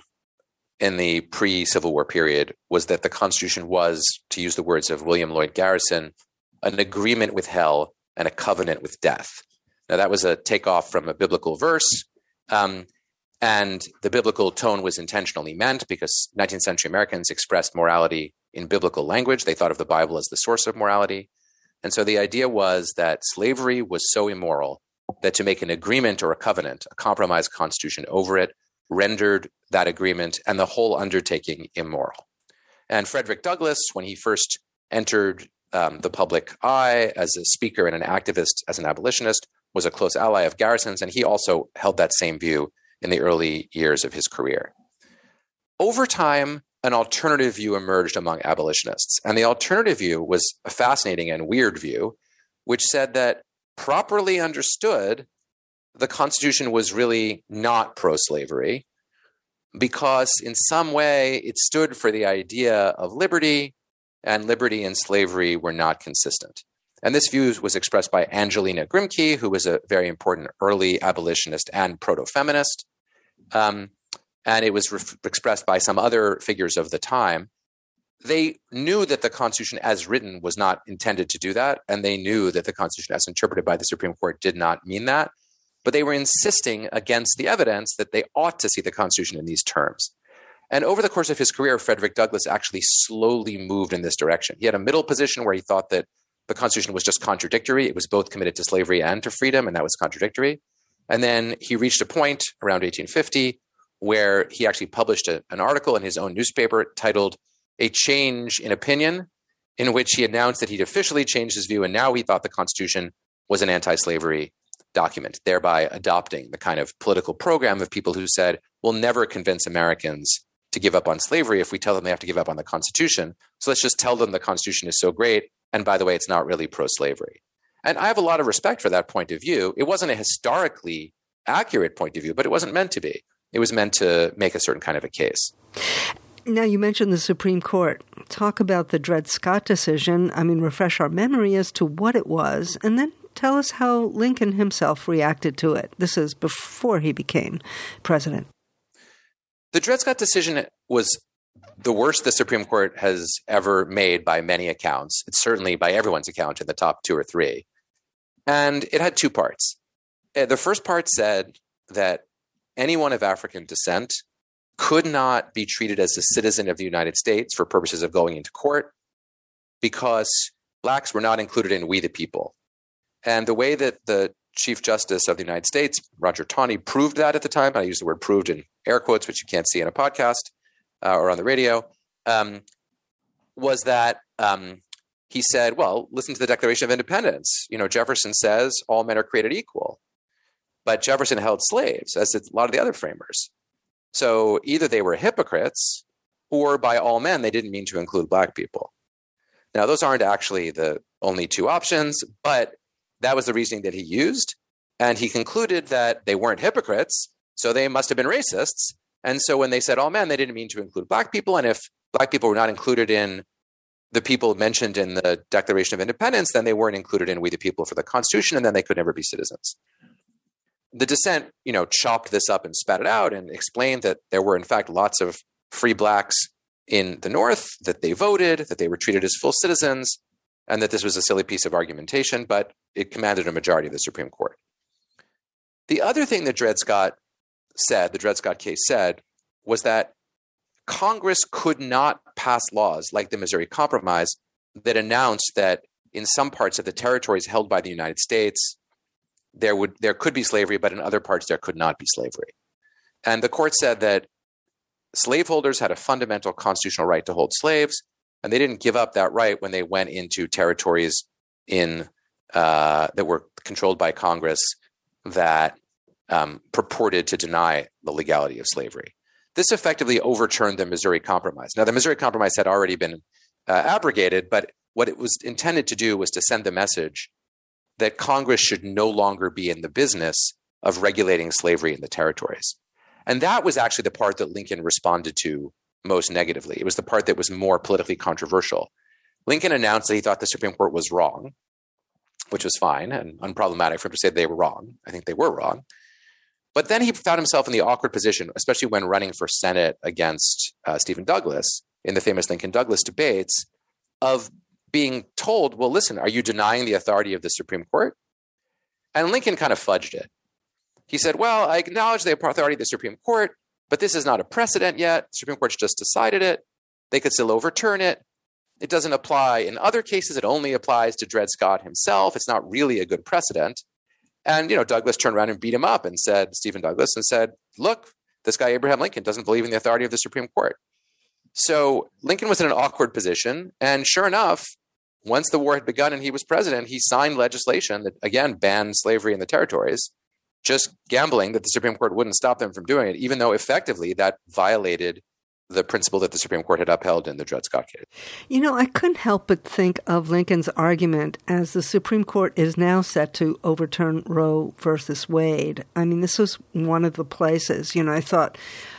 in the pre-Civil War period was that the Constitution was, to use the words of William Lloyd Garrison, an agreement with hell and a covenant with death. Now, that was a takeoff from a biblical verse, um, and the biblical tone was intentionally meant because nineteenth century Americans expressed morality in biblical language. They thought of the Bible as the source of morality. And so the idea was that slavery was so immoral that to make an agreement or a covenant, a compromise constitution over it, rendered that agreement and the whole undertaking immoral. And Frederick Douglass, when he first entered um, the public eye as a speaker and an activist, as an abolitionist, was a close ally of Garrison's, and he also held that same view in the early years of his career. Over time, an alternative view emerged among abolitionists. And the alternative view was a fascinating and weird view, which said that properly understood, the Constitution was really not pro-slavery because in some way it stood for the idea of liberty, and liberty and slavery were not consistent. And this view was expressed by Angelina Grimke, who was a very important early abolitionist and proto-feminist. Um, and it was re- expressed by some other figures of the time. They knew that the Constitution as written was not intended to do that, and they knew that the Constitution as interpreted by the Supreme Court did not mean that, but they were insisting against the evidence that they ought to see the Constitution in these terms. And over the course of his career, Frederick Douglass actually slowly moved in this direction. He had a middle position where he thought that the Constitution was just contradictory. It was both committed to slavery and to freedom, and that was contradictory. And then he reached a point around eighteen fifty where he actually published a, an article in his own newspaper titled A Change in Opinion, in which he announced that he'd officially changed his view, and now he thought the Constitution was an anti-slavery document, thereby adopting the kind of political program of people who said, we'll never convince Americans to give up on slavery if we tell them they have to give up on the Constitution. So let's just tell them the Constitution is so great, and by the way, it's not really pro-slavery. And I have a lot of respect for that point of view. It wasn't a historically accurate point of view, but it wasn't meant to be. It was meant to make a certain kind of a case. Now, you mentioned the Supreme Court. Talk about the Dred Scott decision. I mean, refresh our memory as to what it was, and then tell us how Lincoln himself reacted to it. This is before he became president. The Dred Scott decision was the worst the Supreme Court has ever made by many accounts. It's certainly by everyone's account in the top two or three. And it had two parts. The first part said that anyone of African descent could not be treated as a citizen of the United States for purposes of going into court because blacks were not included in We the People. And the way that the Chief Justice of the United States, Roger Taney, proved that at the time, I use the word proved in air quotes, which you can't see in a podcast uh, or on the radio, um, was that um, he said, well, listen to the Declaration of Independence. You know, Jefferson says all men are created equal. But Jefferson held slaves, as did a lot of the other framers. So either they were hypocrites, or by all men, they didn't mean to include black people. Now, those aren't actually the only two options, but that was the reasoning that he used. And he concluded that they weren't hypocrites, so they must have been racists. And so when they said all men, they didn't mean to include black people. And if black people were not included in the people mentioned in the Declaration of Independence, then they weren't included in We the People for the Constitution, and then they could never be citizens. The dissent, you know, chopped this up and spat it out and explained that there were, in fact, lots of free blacks in the North, that they voted, that they were treated as full citizens, and that this was a silly piece of argumentation, but it commanded a majority of the Supreme Court. The other thing that Dred Scott said, the Dred Scott case said, was that Congress could not pass laws like the Missouri Compromise that announced that in some parts of the territories held by the United States, there would there could be slavery, but in other parts there could not be slavery. And the court said that slaveholders had a fundamental constitutional right to hold slaves, and they didn't give up that right when they went into territories in uh, that were controlled by Congress that um, purported to deny the legality of slavery. This effectively overturned the Missouri Compromise. Now, the Missouri Compromise had already been uh, abrogated, but what it was intended to do was to send the message that Congress should no longer be in the business of regulating slavery in the territories. And that was actually the part that Lincoln responded to most negatively. It was the part that was more politically controversial. Lincoln announced that he thought the Supreme Court was wrong, which was fine and unproblematic for him to say they were wrong. I think they were wrong. But then he found himself in the awkward position, especially when running for Senate against uh, Stephen Douglas in the famous Lincoln-Douglas debates, of being told, well, listen, are you denying the authority of the Supreme Court? And Lincoln kind of fudged it. He said, well, I acknowledge the authority of the Supreme Court, but this is not a precedent yet. The Supreme Court's just decided it. They could still overturn it. It doesn't apply in other cases. It only applies to Dred Scott himself. It's not really a good precedent. And, you know, Douglas turned around and beat him up and said, Stephen Douglas, and said, look, this guy Abraham Lincoln doesn't believe in the authority of the Supreme Court. So Lincoln was in an awkward position. And sure enough, once the war had begun and he was president, he signed legislation that, again, banned slavery in the territories, just gambling that the Supreme Court wouldn't stop them from doing it, even though effectively that violated the principle that the Supreme Court had upheld in the Dred Scott case. You know, I couldn't help but think of Lincoln's argument as the Supreme Court is now set to overturn Roe versus Wade. I mean, this was one of the places, you know, I thought,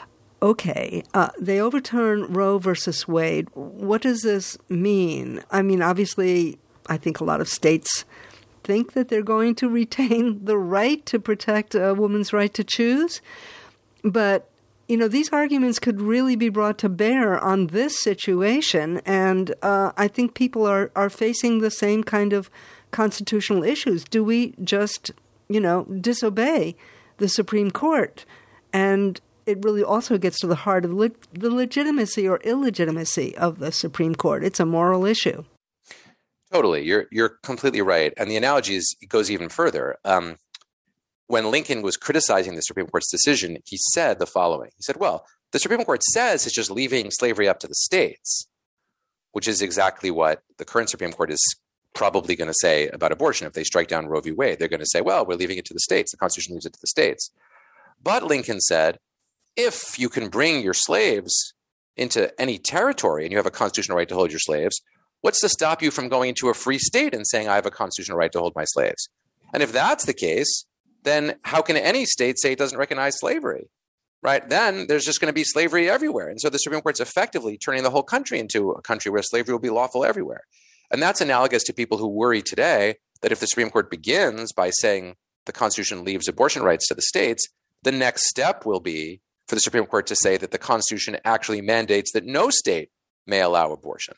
okay, uh, they overturn Roe versus Wade. What does this mean? I mean, obviously, I think a lot of states think that they're going to retain the right to protect a woman's right to choose. But you know, these arguments could really be brought to bear on this situation, and uh, I think people are, are facing the same kind of constitutional issues. Do we just, you know, disobey the Supreme Court? And it really also gets to the heart of le- the legitimacy or illegitimacy of the Supreme Court. It's a moral issue. Totally. You're you're completely right. And the analogy is, it goes even further. Um, When Lincoln was criticizing the Supreme Court's decision, he said the following. He said, well, the Supreme Court says it's just leaving slavery up to the states, which is exactly what the current Supreme Court is probably going to say about abortion. If they strike down Roe v. Wade, they're going to say, well, we're leaving it to the states. The Constitution leaves it to the states. But Lincoln said, if you can bring your slaves into any territory and you have a constitutional right to hold your slaves, what's to stop you from going into a free state and saying, I have a constitutional right to hold my slaves? And if that's the case, then how can any state say it doesn't recognize slavery, right? Then there's just going to be slavery everywhere. And so the Supreme Court's effectively turning the whole country into a country where slavery will be lawful everywhere. And that's analogous to people who worry today that if the Supreme Court begins by saying the Constitution leaves abortion rights to the states, the next step will be for the Supreme Court to say that the Constitution actually mandates that no state may allow abortion.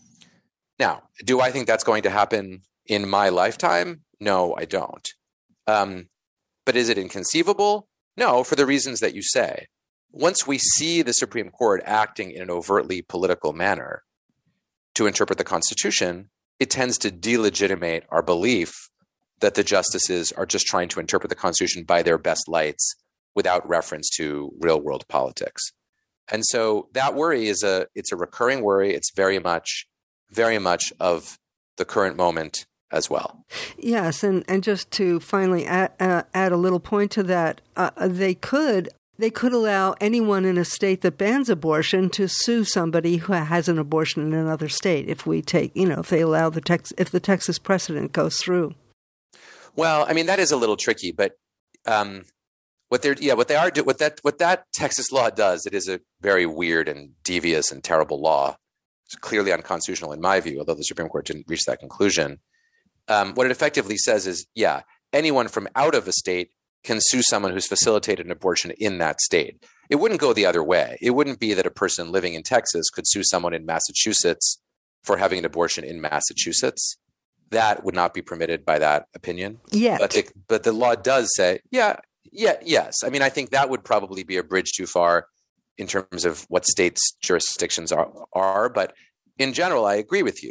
Now, do I think that's going to happen in my lifetime? No, I don't. Um, But is it inconceivable? No, for the reasons that you say. Once we see the Supreme Court acting in an overtly political manner to interpret the Constitution, it tends to delegitimate our belief that the justices are just trying to interpret the Constitution by their best lights without reference to real-world politics. And so that worry is a it's a recurring worry. It's very much, very much of the current moment as well. Yes, and, and just to finally add, uh, add a little point to that, uh, they could they could allow anyone in a state that bans abortion to sue somebody who has an abortion in another state. If we take, you know, if they allow the Tex, if the Texas precedent goes through. Well, I mean that is a little tricky, but um, what they're yeah what they are what that what that Texas law does, it is a very weird and devious and terrible law. It's clearly unconstitutional in my view, although the Supreme Court didn't reach that conclusion. Um, what it effectively says is, yeah, anyone from out of a state can sue someone who's facilitated an abortion in that state. It wouldn't go the other way. It wouldn't be that a person living in Texas could sue someone in Massachusetts for having an abortion in Massachusetts. That would not be permitted by that opinion. Yeah. But the, but the law does say, yeah, yeah, yes. I mean, I think that would probably be a bridge too far in terms of what states' jurisdictions are, are. But in general, I agree with you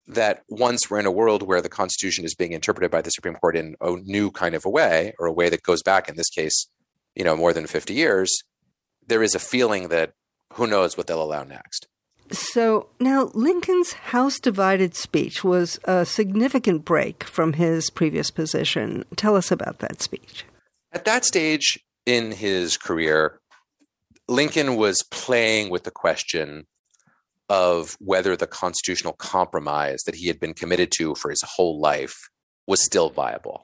that once we're in a world where the Constitution is being interpreted by the Supreme Court in a new kind of a way, or a way that goes back, in this case, you know, more than fifty years, there is a feeling that who knows what they'll allow next. So now Lincoln's House divided speech was a significant break from his previous position. Tell us about that speech. At that stage in his career, Lincoln was playing with the question of whether the constitutional compromise that he had been committed to for his whole life was still viable.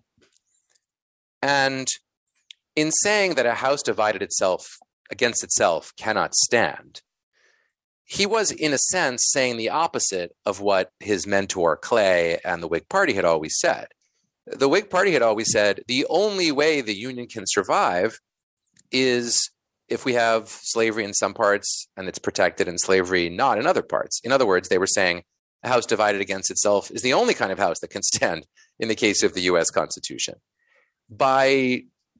And in saying that a house divided itself against itself cannot stand, he was, in a sense, saying the opposite of what his mentor Clay and the Whig Party had always said. The Whig Party had always said the only way the Union can survive is if we have slavery in some parts and it's protected and slavery not in other parts. In other words, they were saying a house divided against itself is the only kind of house that can stand in the case of the U S Constitution. By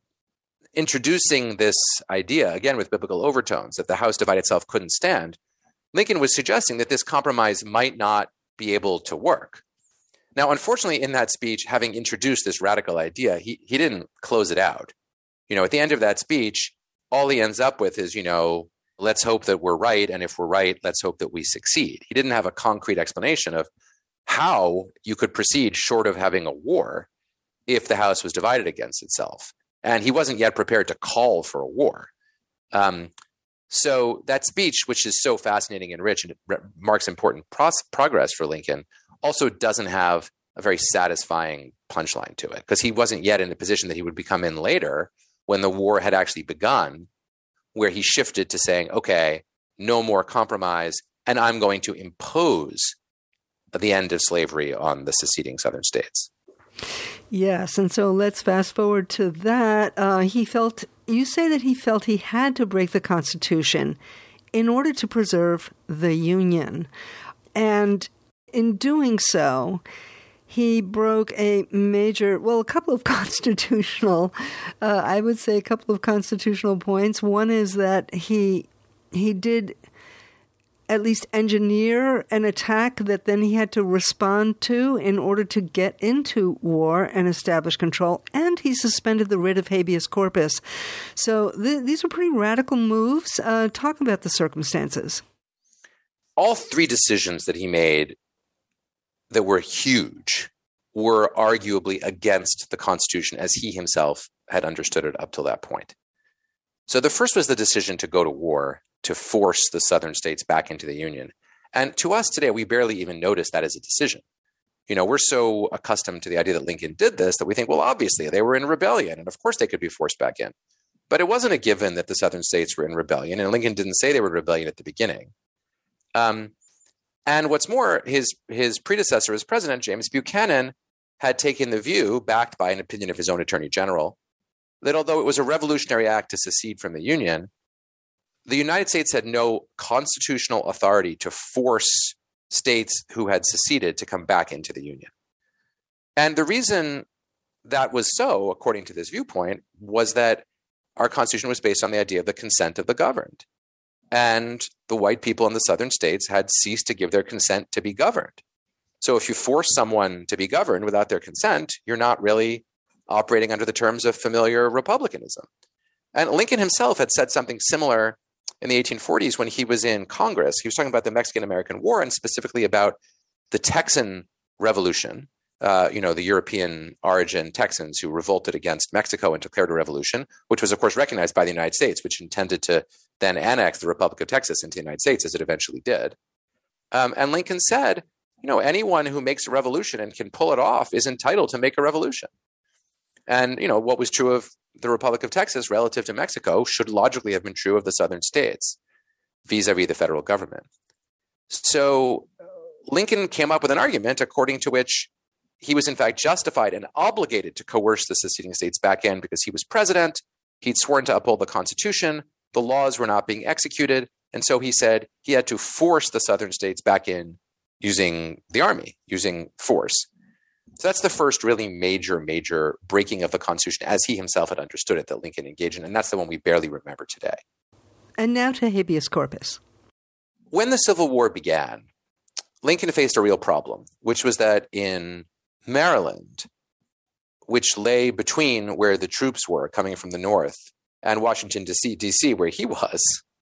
introducing this idea, again with biblical overtones, that the house divided itself couldn't stand, Lincoln was suggesting that this compromise might not be able to work. Now, unfortunately, in that speech, having introduced this radical idea, he, he didn't close it out. You know, at the end of that speech, all he ends up with is, you know, let's hope that we're right. And if we're right, let's hope that we succeed. He didn't have a concrete explanation of how you could proceed short of having a war if the House was divided against itself. And he wasn't yet prepared to call for a war. Um, so that speech, which is so fascinating and rich and re- marks important pros- progress for Lincoln, also doesn't have a very satisfying punchline to it, because he wasn't yet in the position that he would become in later when the war had actually begun, where he shifted to saying, okay, no more compromise, and I'm going to impose the end of slavery on the seceding Southern states. Yes, and so let's fast forward to that. Uh, he felt, you say that he felt he had to break the Constitution in order to preserve the Union. And in doing so, he broke a major, well, a couple of constitutional, uh, I would say a couple of constitutional points. One is that he he did at least engineer an attack that then he had to respond to in order to get into war and establish control. And he suspended the writ of habeas corpus. So th- these are pretty radical moves. Uh, talk about the circumstances. All three decisions that he made that were huge were arguably against the Constitution as he himself had understood it up till that point. So the first was the decision to go to war, to force the Southern states back into the Union. And to us today, we barely even notice that as a decision. You know, we're so accustomed to the idea that Lincoln did this that we think, well, obviously they were in rebellion, and of course they could be forced back in. But it wasn't a given that the Southern states were in rebellion, and Lincoln didn't say they were in rebellion at the beginning. Um, and what's more, his his predecessor as president, James Buchanan, had taken the view, backed by an opinion of his own attorney general, that although it was a revolutionary act to secede from the Union, the United States had no constitutional authority to force states who had seceded to come back into the Union. And the reason that was so, according to this viewpoint, was that our Constitution was based on the idea of the consent of the governed. And the white people in the Southern states had ceased to give their consent to be governed. So if you force someone to be governed without their consent, you're not really operating under the terms of familiar republicanism. And Lincoln himself had said something similar in the eighteen forties when he was in Congress. He was talking about the Mexican-American War and specifically about the Texan Revolution, uh, you know, the European origin Texans who revolted against Mexico and declared a revolution, which was, of course, recognized by the United States, which intended to then annex the Republic of Texas into the United States, as it eventually did. Um, and Lincoln said, you know, anyone who makes a revolution and can pull it off is entitled to make a revolution. And, you know, what was true of the Republic of Texas relative to Mexico should logically have been true of the Southern states vis-a-vis the federal government. So Lincoln came up with an argument according to which he was in fact justified and obligated to coerce the seceding states back in because he was president. He'd sworn to uphold the Constitution. The laws were not being executed. And so he said he had to force the Southern states back in using the army, using force. So that's the first really major, major breaking of the Constitution as he himself had understood it that Lincoln engaged in. And that's the one we barely remember today. And now to habeas corpus. When the Civil War began, Lincoln faced a real problem, which was that in Maryland, which lay between where the troops were coming from the north and Washington, D C, where he was,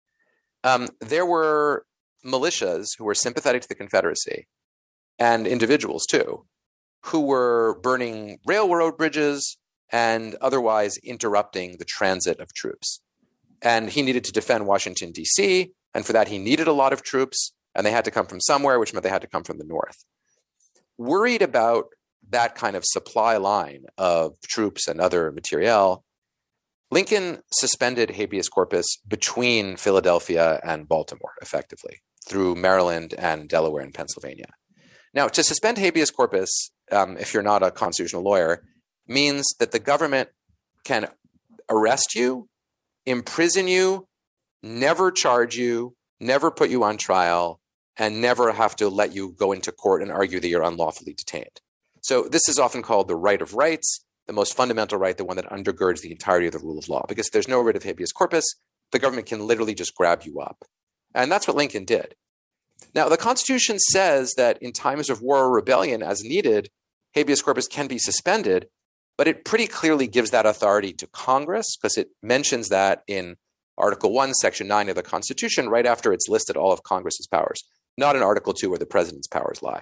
um, there were militias who were sympathetic to the Confederacy, and individuals too, who were burning railroad bridges and otherwise interrupting the transit of troops. And he needed to defend Washington, D C, and for that he needed a lot of troops, and they had to come from somewhere, which meant they had to come from the north. Worried about that kind of supply line of troops and other materiel, Lincoln suspended habeas corpus between Philadelphia and Baltimore, effectively, through Maryland and Delaware and Pennsylvania. Now, to suspend habeas corpus, um, if you're not a constitutional lawyer, means that the government can arrest you, imprison you, never charge you, never put you on trial, and never have to let you go into court and argue that you're unlawfully detained. So this is often called the right of rights, the most fundamental right, the one that undergirds the entirety of the rule of law. Because if there's no writ of habeas corpus, the government can literally just grab you up. And that's what Lincoln did. Now, the Constitution says that in times of war or rebellion, as needed, habeas corpus can be suspended, but it pretty clearly gives that authority to Congress, because it mentions that in Article one, Section nine of the Constitution, right after it's listed all of Congress's powers, not in Article two where the president's powers lie.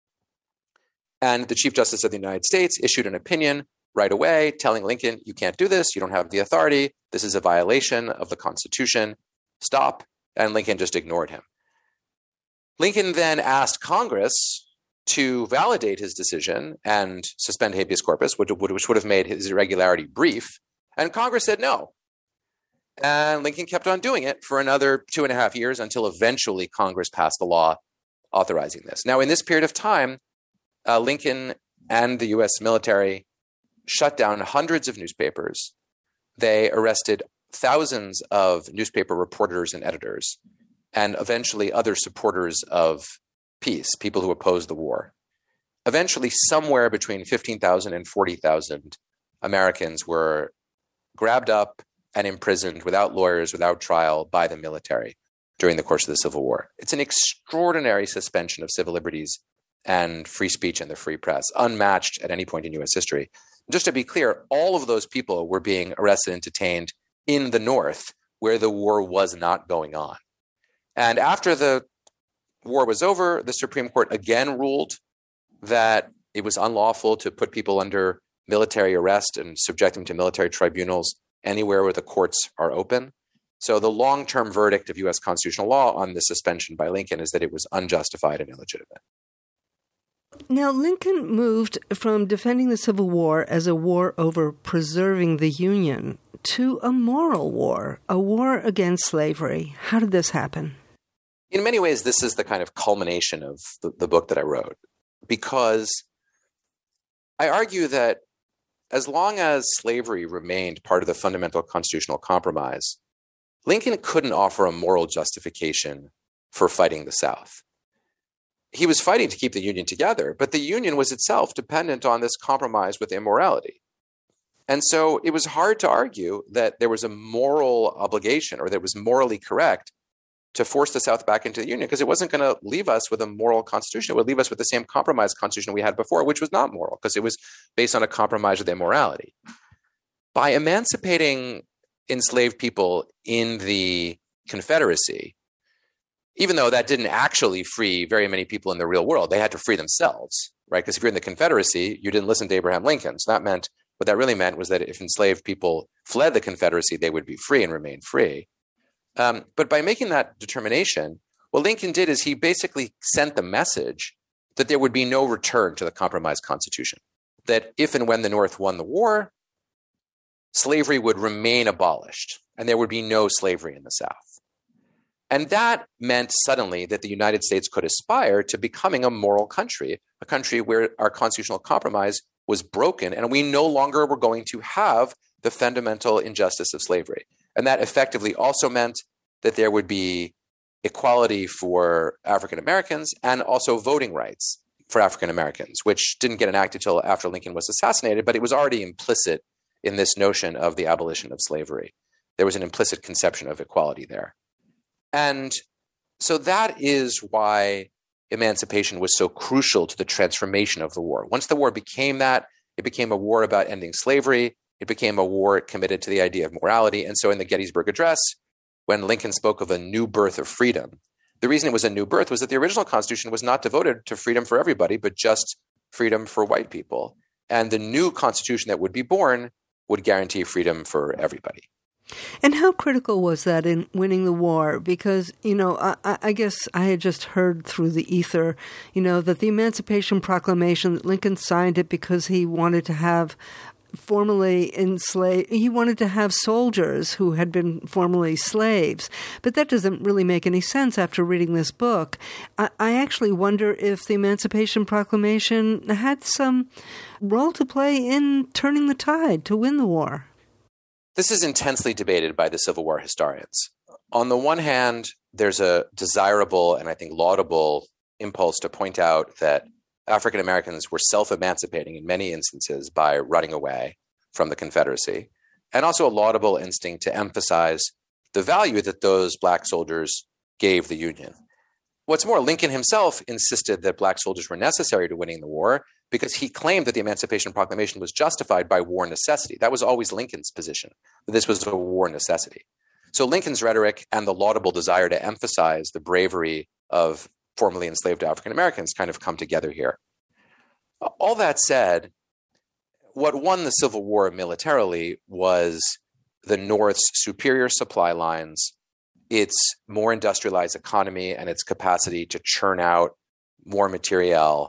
And the Chief Justice of the United States issued an opinion right away telling Lincoln, you can't do this, you don't have the authority, this is a violation of the Constitution, stop. And Lincoln just ignored him. Lincoln then asked Congress to validate his decision and suspend habeas corpus, which would, which would have made his irregularity brief. And Congress said no. And Lincoln kept on doing it for another two and a half years until eventually Congress passed the law authorizing this. Now, in this period of time, uh, Lincoln and the U S military shut down hundreds of newspapers. They arrested thousands of newspaper reporters and editors, and eventually other supporters of peace, people who opposed the war. Eventually, somewhere between fifteen thousand and forty thousand Americans were grabbed up and imprisoned without lawyers, without trial, by the military during the course of the Civil War. It's an extraordinary suspension of civil liberties and free speech and the free press, unmatched at any point in U S history. Just to be clear, all of those people were being arrested and detained in the North, where the war was not going on. And after the war was over, the Supreme Court again ruled that it was unlawful to put people under military arrest and subject them to military tribunals anywhere where the courts are open. So the long-term verdict of U S constitutional law on the suspension by Lincoln is that it was unjustified and illegitimate. Now, Lincoln moved from defending the Civil War as a war over preserving the Union to a moral war, a war against slavery. How did this happen? In many ways, this is the kind of culmination of the, the book that I wrote, because I argue that as long as slavery remained part of the fundamental constitutional compromise, Lincoln couldn't offer a moral justification for fighting the South. He was fighting to keep the Union together, but the Union was itself dependent on this compromise with immorality. And so it was hard to argue that there was a moral obligation or that it was morally correct to force the South back into the Union, because it wasn't going to leave us with a moral constitution. It would leave us with the same compromise constitution we had before, which was not moral because it was based on a compromise with immorality. By emancipating enslaved people in the Confederacy, even though that didn't actually free very many people in the real world, they had to free themselves, right? Because if you're in the Confederacy, you didn't listen to Abraham Lincoln. So that meant, what that really meant was that if enslaved people fled the Confederacy, they would be free and remain free. Um, but by making that determination, what Lincoln did is he basically sent the message that there would be no return to the compromise constitution, that if and when the North won the war, slavery would remain abolished and there would be no slavery in the South. And that meant suddenly that the United States could aspire to becoming a moral country, a country where our constitutional compromise was broken and we no longer were going to have the fundamental injustice of slavery. And that effectively also meant that there would be equality for African Americans and also voting rights for African Americans, which didn't get enacted until after Lincoln was assassinated, but it was already implicit in this notion of the abolition of slavery. There was an implicit conception of equality there. And so that is why emancipation was so crucial to the transformation of the war. Once the war became that, it became a war about ending slavery. It became a war committed to the idea of morality. And so in the Gettysburg Address, when Lincoln spoke of a new birth of freedom, the reason it was a new birth was that the original Constitution was not devoted to freedom for everybody, but just freedom for white people. And the new Constitution that would be born would guarantee freedom for everybody. And how critical was that in winning the war? Because, you know, I, I guess I had just heard through the ether, you know, that the Emancipation Proclamation, that Lincoln signed it because he wanted to have formerly enslaved, he wanted to have soldiers who had been formerly slaves. But that doesn't really make any sense after reading this book. I, I actually wonder if the Emancipation Proclamation had some role to play in turning the tide to win the war. This is intensely debated by the Civil War historians. On the one hand, there's a desirable and I think laudable impulse to point out that African Americans were self-emancipating in many instances by running away from the Confederacy, and also a laudable instinct to emphasize the value that those Black soldiers gave the Union. What's more, Lincoln himself insisted that Black soldiers were necessary to winning the war because he claimed that the Emancipation Proclamation was justified by war necessity. That was always Lincoln's position, that this was a war necessity. So Lincoln's rhetoric and the laudable desire to emphasize the bravery of formerly enslaved African Americans kind of come together here. All that said, what won the Civil War militarily was the North's superior supply lines, its more industrialized economy, and its capacity to churn out more materiel,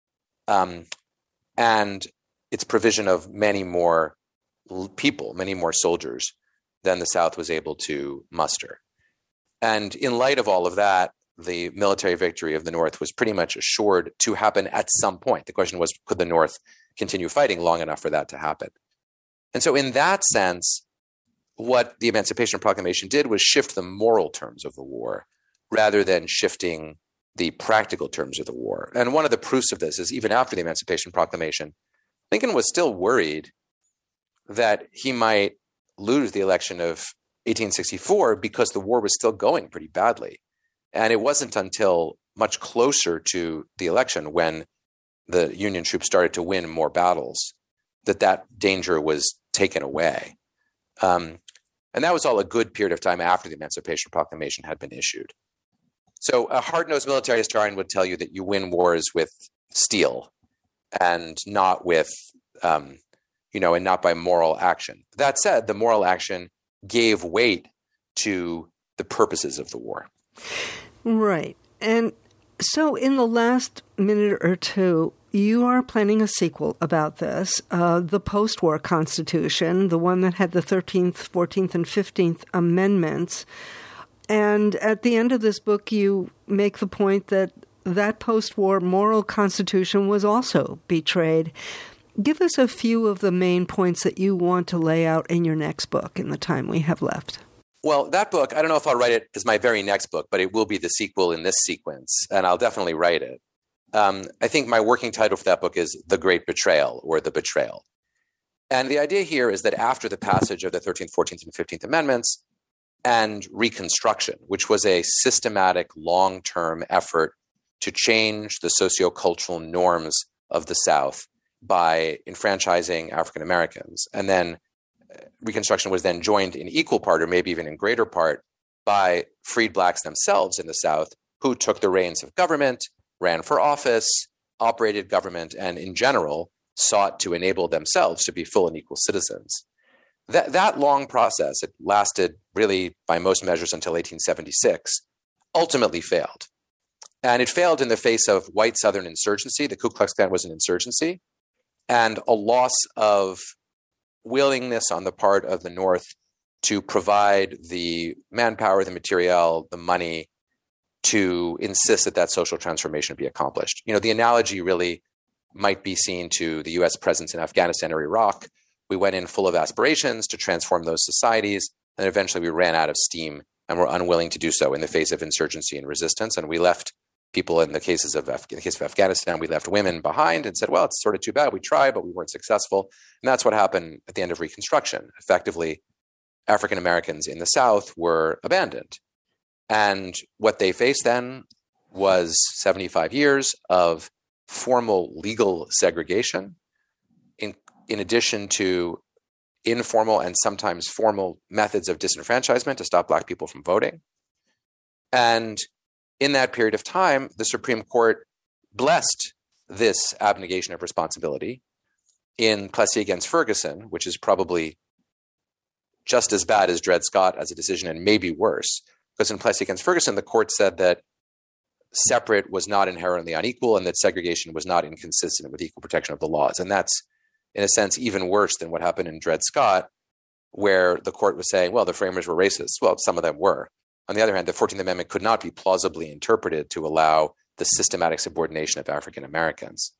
um, and its provision of many more people, many more soldiers than the South was able to muster. And in light of all of that, the military victory of the North was pretty much assured to happen at some point. The question was, could the North continue fighting long enough for that to happen? And so in that sense, what the Emancipation Proclamation did was shift the moral terms of the war rather than shifting the practical terms of the war. And one of the proofs of this is even after the Emancipation Proclamation, Lincoln was still worried that he might lose the election of eighteen sixty-four because the war was still going pretty badly. And it wasn't until much closer to the election, when the Union troops started to win more battles, that that danger was taken away. Um, and that was all a good period of time after the Emancipation Proclamation had been issued. So a hard-nosed military historian would tell you that you win wars with steel and not with, um, you know, and not by moral action. That said, the moral action gave weight to the purposes of the war. Right. And so in the last minute or two, you are planning a sequel about this, uh, the post-war Constitution, the one that had the thirteenth, fourteenth, and fifteenth Amendments. And at the end of this book, you make the point that that post-war moral Constitution was also betrayed. Give us a few of the main points that you want to lay out in your next book in the time we have left. Well, that book, I don't know if I'll write it as my very next book, but it will be the sequel in this sequence, and I'll definitely write it. Um, I think my working title for that book is The Great Betrayal, or The Betrayal. And the idea here is that after the passage of the thirteenth, fourteenth, and fifteenth Amendments and Reconstruction, which was a systematic, long-term effort to change the sociocultural norms of the South by enfranchising African Americans, and then Reconstruction was then joined in equal part, or maybe even in greater part, by freed Blacks themselves in the South, who took the reins of government, ran for office, operated government, and in general sought to enable themselves to be full and equal citizens. That, that long process, it lasted really by most measures until eighteen seventy-six, ultimately failed. And it failed in the face of white Southern insurgency. The Ku Klux Klan was an insurgency, and a loss of willingness on the part of the North to provide the manpower, the materiel, the money to insist that that social transformation be accomplished. You know, the analogy really might be seen to the U S presence in Afghanistan or Iraq. We went in full of aspirations to transform those societies, and eventually we ran out of steam and were unwilling to do so in the face of insurgency and resistance. And we left people, in the cases of Af- in the case of Afghanistan, we left women behind and said, well, it's sort of too bad. We tried, but we weren't successful. And that's what happened at the end of Reconstruction. Effectively, African Americans in the South were abandoned. And what they faced then was seventy-five years of formal legal segregation, in, in addition to informal and sometimes formal methods of disenfranchisement to stop Black people from voting. And in that period of time, the Supreme Court blessed this abnegation of responsibility in Plessy against Ferguson, which is probably just as bad as Dred Scott as a decision and maybe worse. Because in Plessy against Ferguson, the court said that separate was not inherently unequal and that segregation was not inconsistent with equal protection of the laws. And that's, in a sense, even worse than what happened in Dred Scott, where the court was saying, well, the framers were racist. Well, some of them were. On the other hand, the fourteenth Amendment could not be plausibly interpreted to allow the systematic subordination of African Americans.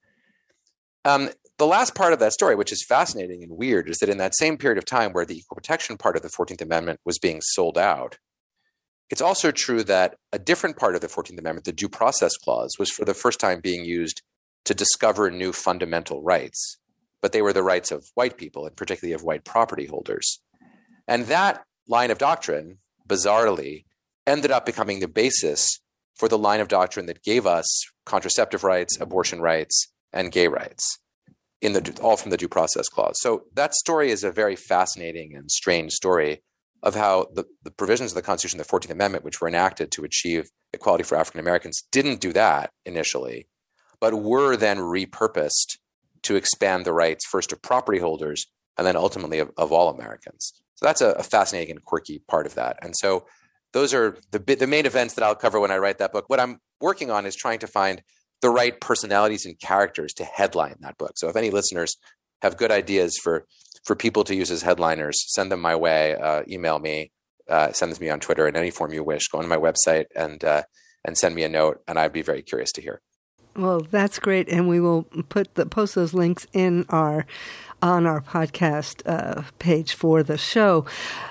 Um, the last part of that story, which is fascinating and weird, is that in that same period of time where the equal protection part of the fourteenth Amendment was being sold out, it's also true that a different part of the fourteenth Amendment, the Due Process Clause, was for the first time being used to discover new fundamental rights, but they were the rights of white people, and particularly of white property holders. And that line of doctrine, bizarrely, ended up becoming the basis for the line of doctrine that gave us contraceptive rights, abortion rights, and gay rights, in the all from the Due Process Clause. So that story is a very fascinating and strange story of how the, the provisions of the Constitution, the fourteenth Amendment, which were enacted to achieve equality for African Americans, didn't do that initially, but were then repurposed to expand the rights first of property holders and then ultimately of, of all Americans. So that's a, a fascinating and quirky part of that. And so those are the, the main events that I'll cover when I write that book. What I'm working on is trying to find the right personalities and characters to headline that book. So if any listeners have good ideas for, for people to use as headliners, send them my way, uh, email me, uh, send them to me on Twitter in any form you wish. Go on my website and uh, and send me a note, and I'd be very curious to hear. Well, that's great, and we will put the post those links in our on our podcast uh, page for the show.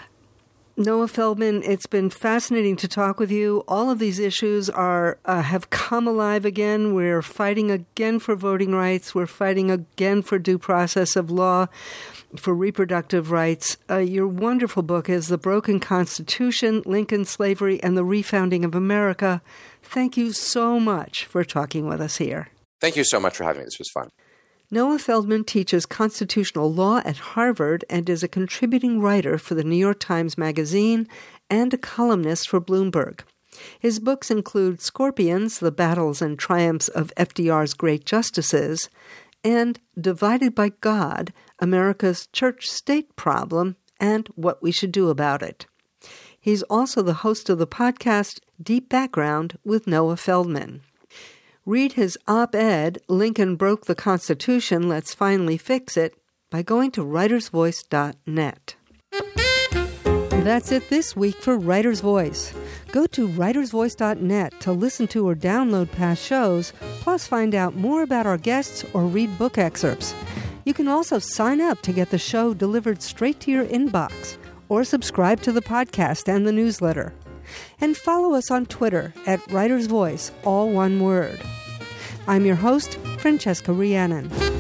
Noah Feldman, it's been fascinating to talk with you. All of these issues are uh, have come alive again. We're fighting again for voting rights. We're fighting again for due process of law, for reproductive rights. Uh, your wonderful book is The Broken Constitution, Lincoln, Slavery, and the Refounding of America. Thank you so much for talking with us here. Thank you so much for having me. This was fun. Noah Feldman teaches constitutional law at Harvard and is a contributing writer for the New York Times Magazine and a columnist for Bloomberg. His books include Scorpions, The Battles and Triumphs of F D R's Great Justices, and Divided by God, America's Church-State Problem and What We Should Do About It. He's also the host of the podcast Deep Background with Noah Feldman. Read his op-ed, Lincoln Broke the Constitution, Let's Finally Fix It, by going to writers voice dot net. That's it this week for Writer's Voice. Go to writers voice dot net to listen to or download past shows, plus find out more about our guests or read book excerpts. You can also sign up to get the show delivered straight to your inbox, or subscribe to the podcast and the newsletter. And follow us on Twitter at Writer's Voice, all one word. I'm your host, Francesca Rhiannon.